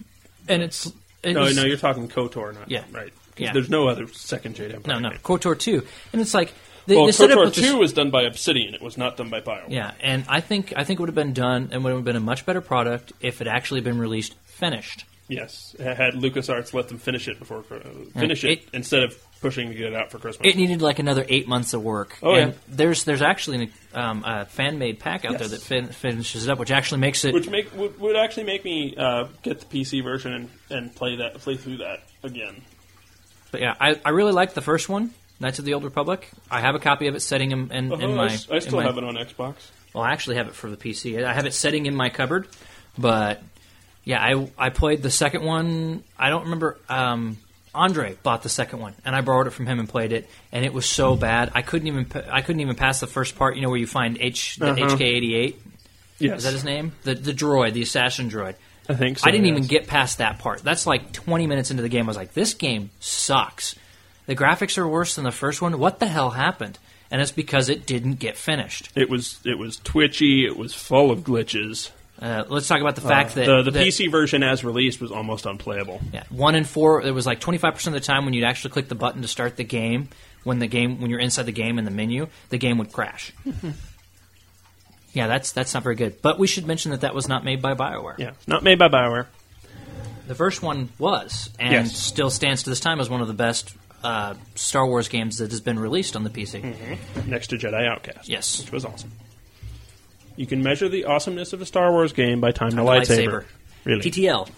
And it's No, you're talking KOTOR, not right. Yeah. There's no other second Jade Empire. No, KOTOR 2. And it's like... KOTOR 2 was done by Obsidian. It was not done by BioWare. Yeah, and I think it would have been done and would have been a much better product if it actually been released finished. Yes, had LucasArts let them finish it instead of pushing to get it out for Christmas. It needed like another 8 months of work. Oh, and there's actually a fan-made pack out there that finishes it up, which actually makes it... Which would actually make me get the PC version and play through that again. But yeah, I really liked the first one, Knights of the Old Republic. I have a copy of it setting in my... I still have it on Xbox. Well, I actually have it for the PC. I have it setting in my cupboard, but... Yeah, I played the second one. I don't remember. Andre bought the second one, and I borrowed it from him and played it, and it was so bad. I couldn't even pass the first part. You know where you find HK-88. Yes. Is that his name? The droid, the assassin droid. I think so. I didn't even get past that part. That's like 20 minutes into the game. I was like, this game sucks. The graphics are worse than the first one. What the hell happened? And it's because it didn't get finished. It was twitchy. It was full of glitches. Let's talk about the fact that... The PC version as released was almost unplayable. Yeah, 1 and 4, it was like 25% of the time when you'd actually click the button to start the game, when you're inside the game in the menu, the game would crash. Yeah, that's not very good. But we should mention that was not made by BioWare. Yeah, not made by BioWare. The first one was, and still stands to this time as one of the best Star Wars games that has been released on the PC. Mm-hmm. Next to Jedi Outcast. Yes. Which was awesome. You can measure the awesomeness of a Star Wars game by time to lightsaber. Really. TTL.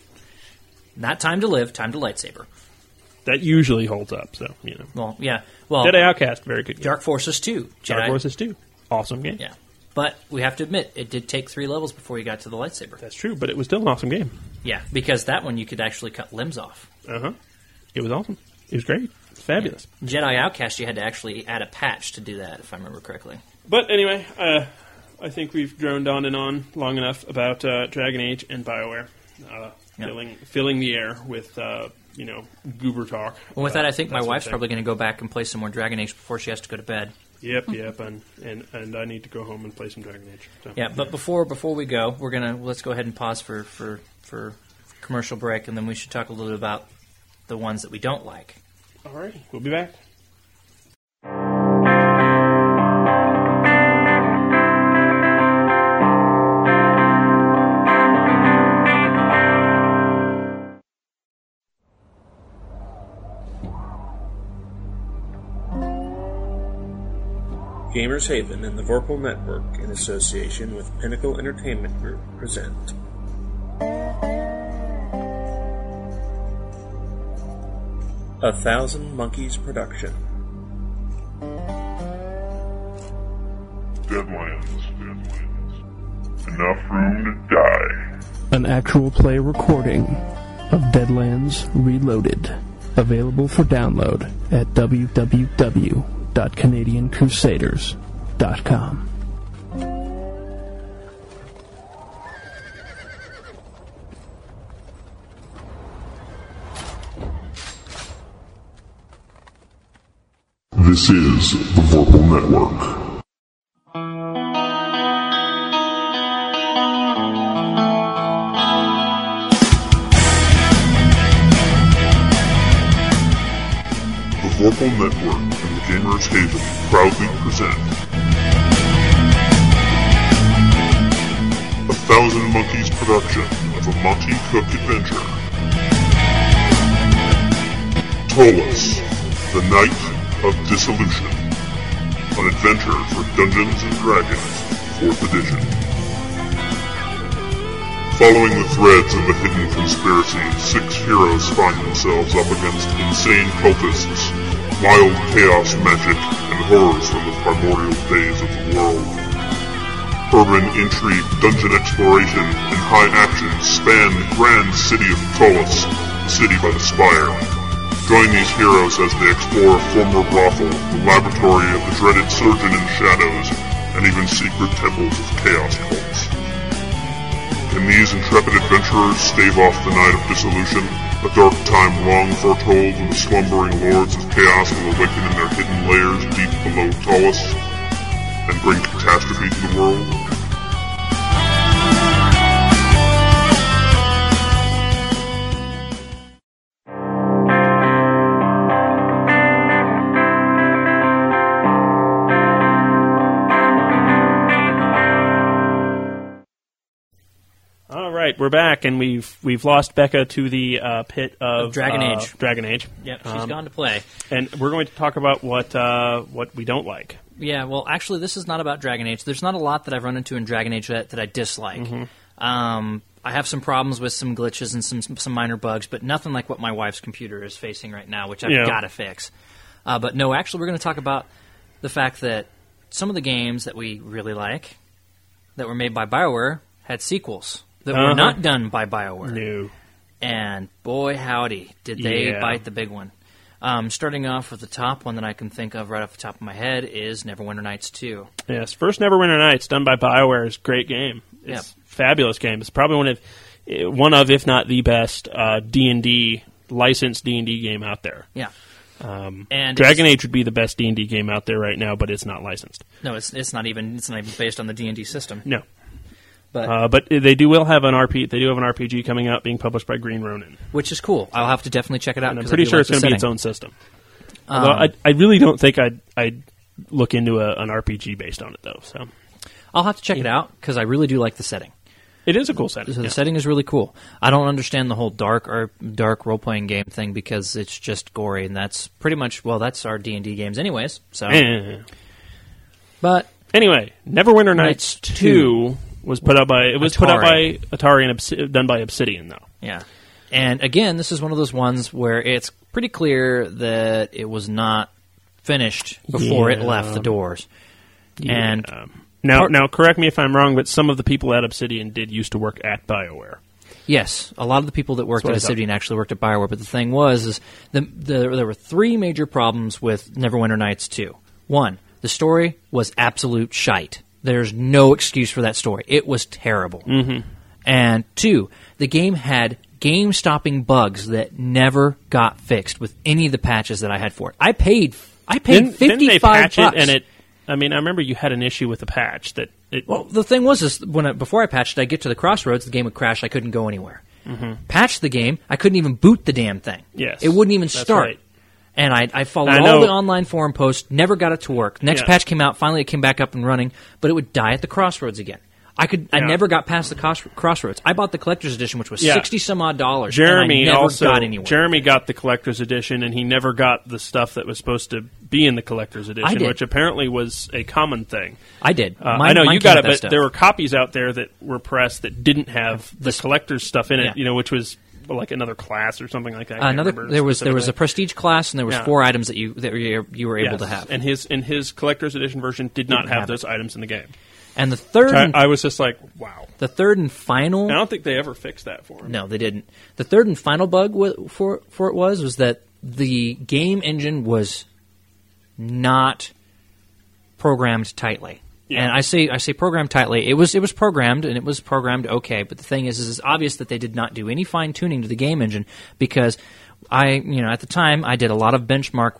Not time to live, time to lightsaber. That usually holds up, so, you know. Well, yeah. Well, Jedi Outcast, very good game. Dark Forces 2. Dark Forces 2. Awesome game. Yeah. But we have to admit, it did take 3 levels before you got to the lightsaber. That's true, but it was still an awesome game. Yeah, because that one you could actually cut limbs off. Uh-huh. It was awesome. It was great. Fabulous. Yeah. Jedi Outcast, you had to actually add a patch to do that, if I remember correctly. But anyway, I think we've droned on and on long enough about Dragon Age and BioWare, filling the air with goober talk. Well, with that, I think my wife's probably going to go back and play some more Dragon Age before she has to go to bed. Yep, and I need to go home and play some Dragon Age. So. Yeah, but before we go, let's go ahead and pause for commercial break, and then we should talk a little bit about the ones that we don't like. All right, we'll be back. Gamers Haven and the Vorpal Network, in association with Pinnacle Entertainment Group, present A Thousand Monkeys production. Deadlands. Enough room to die. An actual play recording of Deadlands Reloaded. Available for download at www.canadiancrusaders.com. This is the Vorpal Network. The Vorpal Network and the Gamers Haven proudly present Thousand Monkeys production of a Monty Cook adventure. Ptolus, the Night of Dissolution. An adventure for Dungeons & Dragons, 4th edition. Following the threads of a hidden conspiracy, 6 heroes find themselves up against insane cultists, wild chaos magic, and horrors from the primordial days of the world. Urban intrigue, dungeon exploration, and high action span the grand city of Ptolus, the city by the spire. Join these heroes as they explore a former brothel, the laboratory of the dreaded surgeon in the shadows, and even secret temples of chaos cults. Can these intrepid adventurers stave off the night of dissolution, a dark time long foretold when the slumbering lords of chaos will awaken in their hidden lairs deep below Ptolus, and bring catastrophe to the world? We're back, and we've lost Becca to the pit of Dragon Age. Dragon Age. Yep, she's gone to play. And we're going to talk about what we don't like. Yeah, well, actually, this is not about Dragon Age. There's not a lot that I've run into in Dragon Age that I dislike. I have some problems with some glitches and some minor bugs, but nothing like what my wife's computer is facing right now, which I've got to fix. But no, actually, we're going to talk about the fact that some of the games that we really like, that were made by BioWare, had sequels that were not done by BioWare. No. And boy, howdy, did they bite the big one. Starting off with the top one that I can think of right off the top of my head is Neverwinter Nights 2. Yes, first Neverwinter Nights, done by BioWare, is a great game. It's a fabulous game. It's probably one of, if not the best, D&D, licensed D&D game out there. Yeah. And Dragon Age would be the best D&D game out there right now, but it's not licensed. No, it's not even based on the D&D system. No. But they will have an RPG coming out being published by Green Ronin, which is cool. I'll have to definitely check it out. And I'm pretty sure it's going to be its own system. Although I really don't think I'd look into an RPG based on it though. So I'll have to check it out because I really do like the setting. It is a cool setting. So the setting is really cool. I don't understand the whole dark role playing game thing because it's just gory, and that's pretty much that's our D&D games anyways. So, but anyway, Neverwinter Nights 2. Was put out by Atari and done by Obsidian, though. Yeah, and again, this is one of those ones where it's pretty clear that it was not finished before it left the doors. Yeah. And now, correct me if I'm wrong, but some of the people at Obsidian did used to work at BioWare. Yes, a lot of the people that worked at Obsidian actually worked at BioWare. But the thing was, there were 3 major problems with Neverwinter Nights 2. 1, the story was absolute shite. There's no excuse for that story. It was terrible. Mm-hmm. And 2, the game had game-stopping bugs that never got fixed with any of the patches that I had for it. I paid $55. Didn't they patch it? And I remember you had an issue with the patch that. Well, the thing was, before I patched it, I get to the crossroads, the game would crash. I couldn't go anywhere. Mm-hmm. Patched the game, I couldn't even boot the damn thing. Yes, it wouldn't even start. Right. And I followed all the online forum posts, never got it to work. Next patch came out, finally it came back up and running, but it would die at the crossroads again. I never got past the crossroads. I bought the collector's edition, which was $60 some odd. Jeremy and I never got anywhere. Jeremy got the collector's edition, and he never got the stuff that was supposed to be in the collector's edition, which apparently was a common thing. I did. I know you got it, but there were copies out there that were pressed that didn't have the collector's stuff in it. Which was like another class or something like that. There was a prestige class, and there was 4 items that you were able to have. And his collector's edition version did not have those items in the game. And the third, I was just like, wow. The third and final. I don't think they ever fixed that for him. No, they didn't. The third and final bug for it was that the game engine was not programmed tightly. Yeah. And I say programmed tightly. It was programmed, and it was programmed okay. But the thing is it's obvious that they did not do any fine tuning to the game engine because at the time I did a lot of benching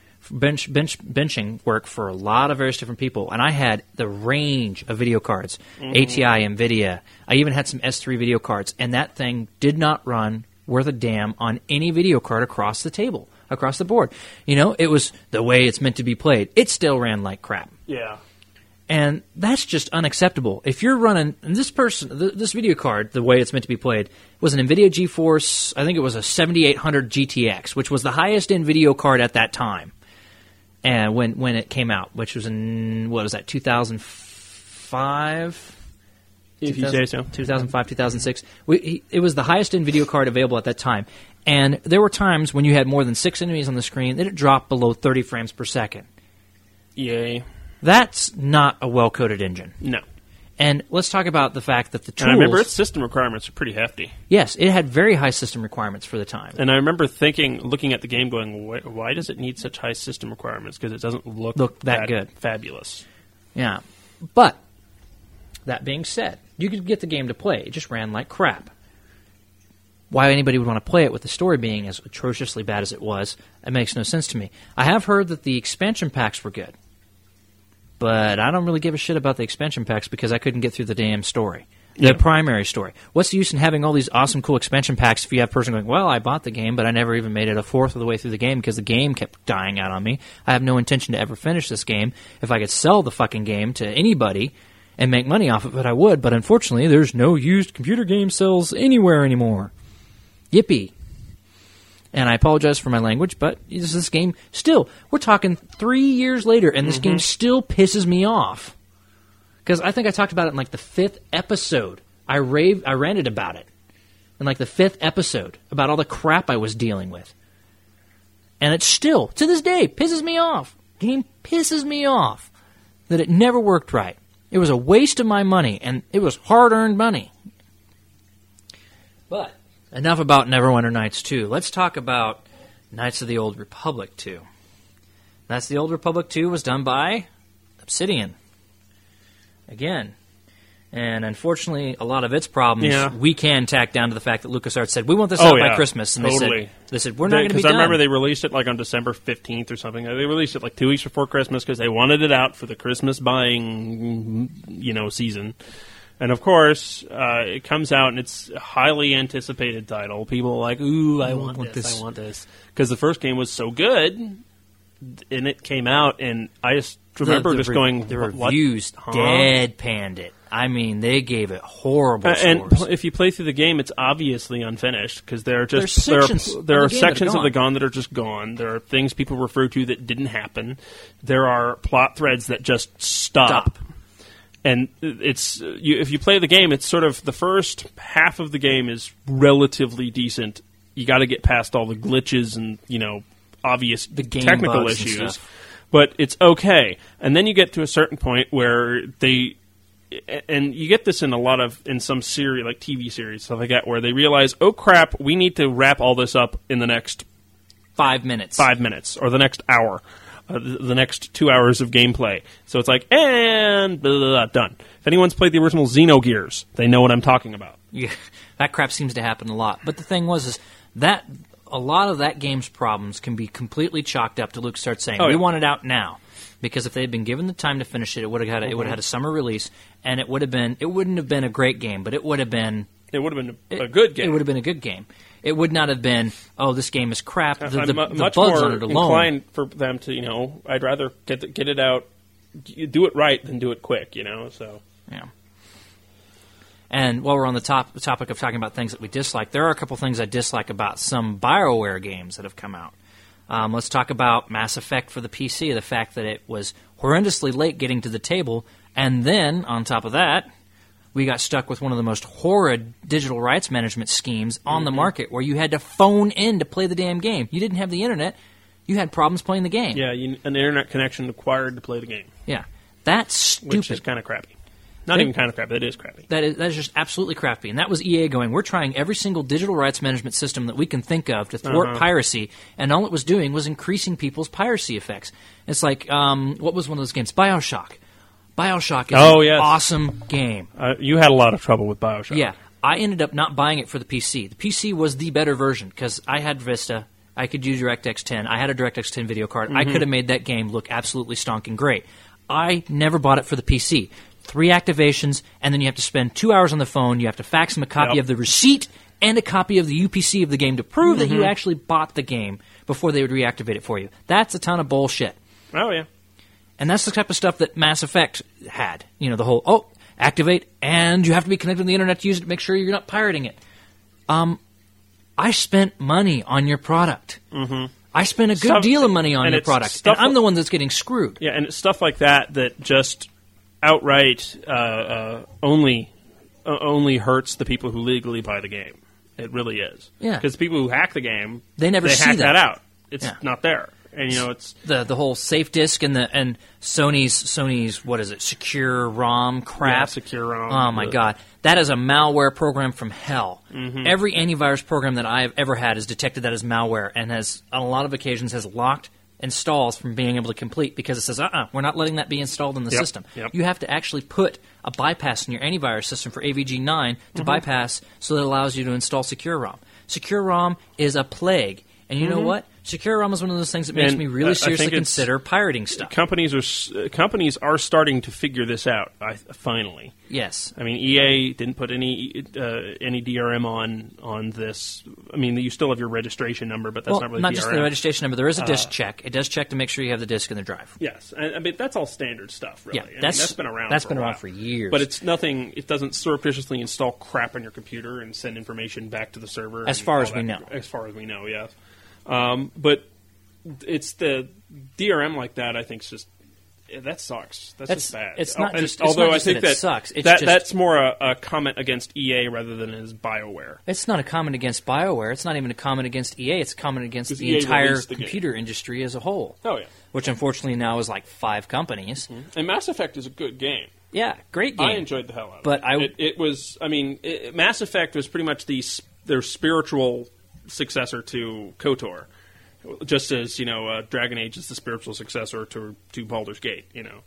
work for a lot of various different people, and I had the range of video cards, ATI, NVIDIA. I even had some S3 video cards, and that thing did not run worth a damn on any video card across the table, across the board. It was the way it's meant to be played. It still ran like crap. Yeah. And that's just unacceptable. If you're running, and this video card, the way it's meant to be played, was an NVIDIA GeForce, I think it was a 7800 GTX, which was the highest end video card at that time. And when it came out, which was in, 2005? If you say so. 2005, 2006. It was the highest end video card available at that time. And there were times when you had more than 6 enemies on the screen that it dropped below 30 frames per second. Yay. That's not a well-coded engine. No. And let's talk about the fact that the tools... And I remember its system requirements are pretty hefty. Yes, it had very high system requirements for the time. And I remember looking at the game going, why does it need such high system requirements? Because it doesn't look that good. Fabulous. Yeah. But, that being said, you could get the game to play. It just ran like crap. Why anybody would want to play it with the story being as atrociously bad as it was, it makes no sense to me. I have heard that the expansion packs were good. But I don't really give a shit about the expansion packs because I couldn't get through the damn story. The primary story. What's the use in having all these awesome, cool expansion packs if you have a person going, well, I bought the game, but I never even made it a fourth of the way through the game because the game kept dying out on me. I have no intention to ever finish this game. If I could sell the fucking game to anybody and make money off of it, I would. But unfortunately, there's no used computer game sales anywhere anymore. Yippee. And I apologize for my language, but this game still, we're talking 3 years later, and this game still pisses me off. Because I think I talked about it in like the 5th episode. I ranted about it in like the 5th episode about all the crap I was dealing with. And it still, to this day, pisses me off. Game pisses me off that it never worked right. It was a waste of my money, and it was hard-earned money. But enough about Neverwinter Nights 2. Let's talk about Knights of the Old Republic 2. Knights of the Old Republic 2 was done by Obsidian. Again. And unfortunately, a lot of its problems we can tack down to the fact that LucasArts said, we want this out by Christmas. And totally. they said, we're not going to be done. Because I remember they released it like on December 15th or something. They released it like 2 weeks before Christmas because they wanted it out for the Christmas buying, season. And of course, it comes out and it's a highly anticipated title. People are like, ooh, I want this. Because the first game was so good, and it came out, and I just remember going, the reviews deadpanned it. I mean, they gave it horrible scores. And if you play through the game, it's obviously unfinished because there are sections of the game that are just gone. There are things people refer to that didn't happen. There are plot threads that just stop. And if you play the game, it's sort of the first half of the game is relatively decent. You got to get past all the glitches and obvious technical issues, but it's okay. And then you get to a certain point where and you get this in some series like TV series stuff like that, where they realize, oh crap, we need to wrap all this up in the next 5 minutes, or the next hour. The next 2 hours of gameplay. So it's like, and blah, blah, blah, done. If anyone's played the original Xenogears, they know what I'm talking about. Yeah, that crap seems to happen a lot. But the thing is that a lot of that game's problems can be completely chalked up to LucasArts saying, we want it out now. Because if they had been given the time to finish it, it would have had a summer release, and it wouldn't have been a great game, but it would have been a good game. It would have been a good game. It would not have been, this game is crap. The much bugs more on it alone. inclined for them to, I'd rather get it out, do it right than do it quick, so. Yeah. And while we're on the topic of talking about things that we dislike, there are a couple things I dislike about some BioWare games that have come out. Let's talk about Mass Effect for the PC, the fact that it was horrendously late getting to the table, and then, on top of that, we got stuck with one of the most horrid digital rights management schemes on the market where you had to phone in to play the damn game. You didn't have the internet. You had problems playing the game. Yeah, an internet connection required to play the game. Yeah. That's stupid. Which is kind of crappy. Not even kind of crappy. That is crappy. That is just absolutely crappy. And that was EA going, we're trying every single digital rights management system that we can think of to thwart piracy, and all it was doing was increasing people's piracy effects. It's like, what was one of those games? BioShock. BioShock is an awesome game. You had a lot of trouble with BioShock. Yeah. I ended up not buying it for the PC. The PC was the better version because I had Vista. I could use DirectX 10. I had a DirectX 10 video card. I could have made that game look absolutely stonking great. I never bought it for the PC. 3 activations, and then you have to spend 2 hours on the phone. You have to fax them a copy of the receipt and a copy of the UPC of the game to prove that you actually bought the game before they would reactivate it for you. That's a ton of bullshit. Oh, yeah. And that's the type of stuff that Mass Effect had. You know, the whole, activate, and you have to be connected to the internet to use it to make sure you're not pirating it. I spent money on your product. Mm-hmm. I spent a good deal of money on your product, and I'm the one that's getting screwed. Yeah, and it's stuff like that just outright only hurts the people who legally buy the game. It really is. Yeah. Because people who hack the game, they see hack that out. It's not there. And it's the whole safe disk and Sony's what is it, Secure ROM crap. Yeah, Secure ROM. Oh my god, that is a malware program from hell. Mm-hmm. Every antivirus program that I've ever had has detected that as malware and has on a lot of occasions has locked installs from being able to complete because it says we're not letting that be installed in the system. Yep. You have to actually put a bypass in your antivirus system for AVG9 to bypass so that it allows you to install Secure ROM. Secure ROM is a plague. And you know what? Secure ROM is one of those things that makes me really seriously consider pirating stuff. Companies are starting to figure this out. Finally, yes. I mean, EA didn't put any DRM on this. I mean, you still have your registration number, but that's not really not DRM. Just the registration number. There is a disk check. It does check to make sure you have the disk in the drive. Yes, I mean that's all standard stuff. Really. Yeah, that's been around. That's for been a around while. for years. But it's nothing. It doesn't surreptitiously install crap on your computer and send information back to the server. As far as we know. As far as we know, yes. But it's the DRM like that. I think is just that sucks. That's just bad. It's not just. Although I think that sucks. That's more a comment against EA rather than as BioWare. It's not a comment against BioWare. It's not even a comment against EA. It's a comment against the EA entire computer industry as a whole. Oh yeah. Which unfortunately now is like 5 companies. Mm-hmm. And Mass Effect is a good game. Yeah, great game. I enjoyed the hell out of but it. It was. I mean, Mass Effect was pretty much their spiritual successor to KOTOR, just as Dragon Age is the spiritual successor to Baldur's Gate.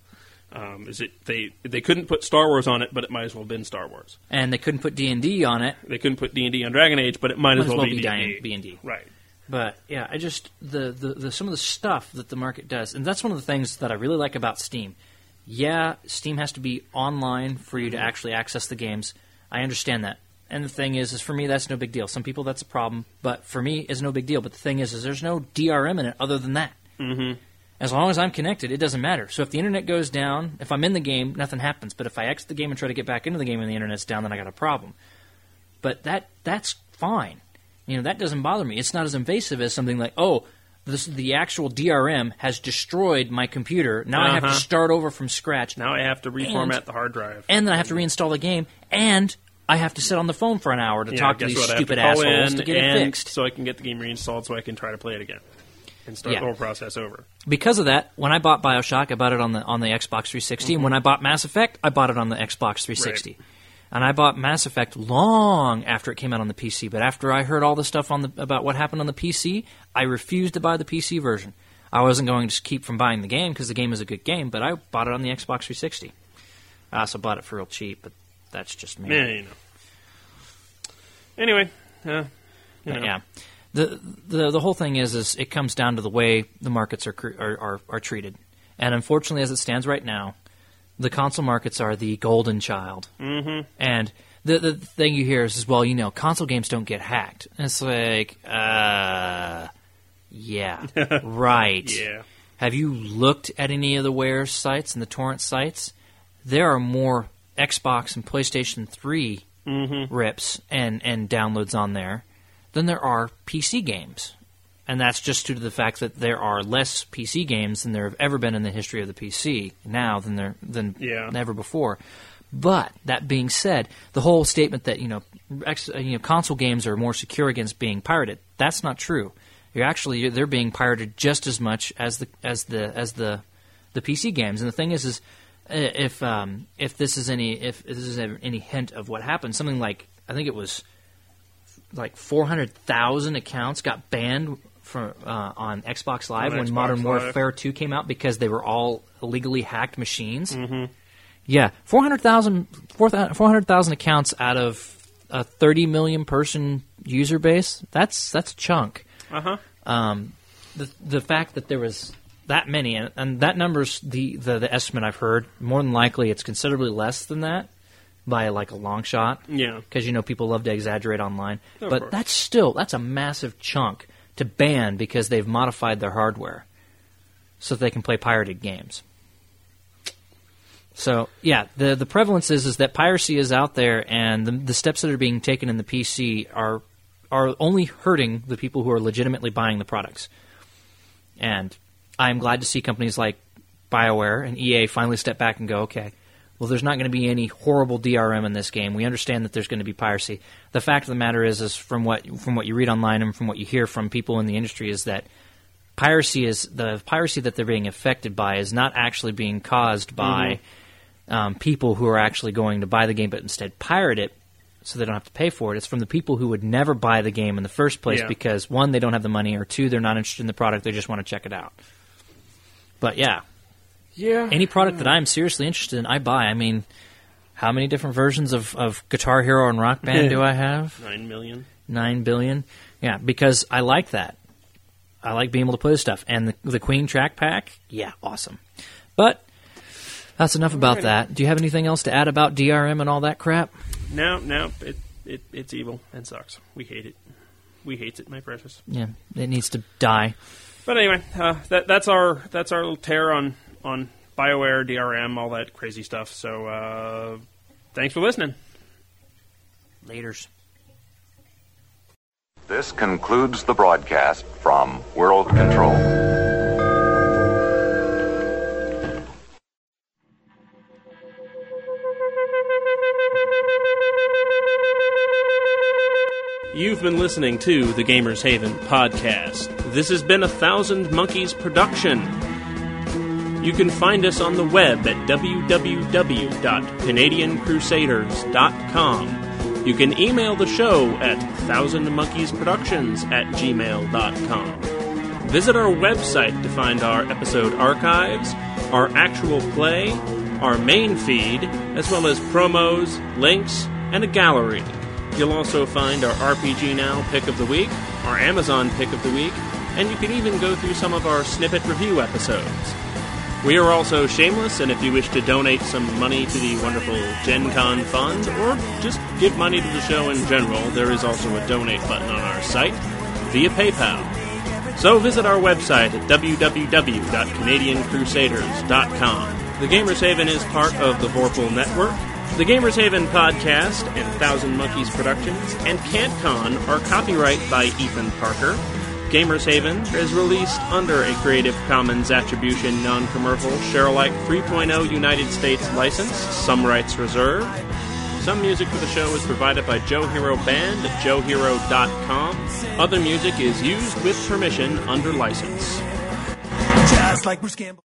They couldn't put Star Wars on it, but it might as well have been Star Wars. And they couldn't put D&D on it. They couldn't put D&D on Dragon Age, but it might as well be D&D. Right. But yeah, I just the some of the stuff that the market does, and that's one of the things that I really like about Steam. Yeah, Steam has to be online for you to actually access the games. I understand that. And the thing is for me, that's no big deal. Some people, that's a problem. But for me, it's no big deal. But the thing is there's no DRM in it other than that. Mm-hmm. As long as I'm connected, it doesn't matter. So if the internet goes down, if I'm in the game, nothing happens. But if I exit the game and try to get back into the game and the internet's down, then I got a problem. But that's fine. That doesn't bother me. It's not as invasive as something like, the actual DRM has destroyed my computer. Now I have to start over from scratch. Now I have to reformat the hard drive. And then I have to reinstall the game. And I have to sit on the phone for an hour to talk to these stupid assholes to get it fixed. So I can get the game reinstalled so I can try to play it again and start the whole process over. Because of that, when I bought BioShock, I bought it on the Xbox 360. And when I bought Mass Effect, I bought it on the Xbox 360. Right. And I bought Mass Effect long after it came out on the PC. But after I heard all the stuff about what happened on the PC, I refused to buy the PC version. I wasn't going to keep from buying the game because the game is a good game, but I bought it on the Xbox 360. I also bought it for real cheap, but that's just me. Yeah, Anyway, yeah. The whole thing is it comes down to the way the markets are treated, and unfortunately, as it stands right now, the console markets are the golden child. Mm-hmm. And the thing you hear is, console games don't get hacked. And it's like, yeah, right. Yeah. Have you looked at any of the Ware sites and the torrent sites? There are more Xbox and PlayStation 3 rips and downloads on there than there are PC games. And that's just due to the fact that there are less PC games than there have ever been in the history of the PC now than ever before. But that being said, the whole statement that console games are more secure against being pirated, that's not true. They're being pirated just as much as the PC games. And the thing is if this is any hint of what happened, something like, I think it was like 400,000 accounts got banned on Xbox Live when Modern Warfare 2 came out because they were all illegally hacked machines. Mm-hmm. Yeah, 400,000 accounts out of a 30 million person user base. That's a chunk. Uh-huh. The fact that there was that many, and that number's the estimate I've heard. More than likely, it's considerably less than that by like a long shot. Yeah, because people love to exaggerate online. Of course. That's a massive chunk to ban because they've modified their hardware so that they can play pirated games. So, yeah, the prevalence is that piracy is out there, and the steps that are being taken in the PC are only hurting the people who are legitimately buying the products. And I'm glad to see companies like BioWare and EA finally step back and go, okay, well, there's not going to be any horrible DRM in this game. We understand that there's going to be piracy. The fact of the matter is from what you read online and from what you hear from people in the industry is that the piracy that they're being affected by is not actually being caused by people who are actually going to buy the game but instead pirate it so they don't have to pay for it. It's from the people who would never buy the game in the first place because, one, they don't have the money, or two, they're not interested in the product, they just want to check it out. But, yeah. Any product that I'm seriously interested in, I buy. I mean, how many different versions of Guitar Hero and Rock Band do I have? 9 million. 9 billion. Yeah, because I like that. I like being able to play this stuff. And the Queen track pack, yeah, awesome. But that's enough about that. Do you have anything else to add about DRM and all that crap? No, it's evil and sucks. We hate it. We hate it, my precious. Yeah, it needs to die. But anyway, that's our little tear on BioWare, DRM, all that crazy stuff. So thanks for listening. Laters. This concludes the broadcast from World Control. You've been listening to the Gamers Haven podcast. This has been a Thousand Monkeys production. You can find us on the web at www.canadiancrusaders.com. You can email the show at thousandmonkeysproductions@gmail.com. Visit our website to find our episode archives, our actual play, our main feed, as well as promos, links, and a gallery. You'll also find our RPG Now Pick of the Week, our Amazon Pick of the Week, and you can even go through some of our snippet review episodes. We are also shameless, and if you wish to donate some money to the wonderful Gen Con Fund, or just give money to the show in general, there is also a donate button on our site via PayPal. So visit our website at www.canadiancrusaders.com. The Gamers Haven is part of the Vorpal Network. The Gamers Haven podcast and Thousand Monkeys Productions and CanCon are copyright by Ethan Parker. Gamers Haven is released under a Creative Commons Attribution Non-Commercial Share-alike 3.0 United States license, some rights reserved. Some music for the show is provided by Joe Hero Band at joehero.com. Other music is used with permission under license. Just like Bruce Campbell.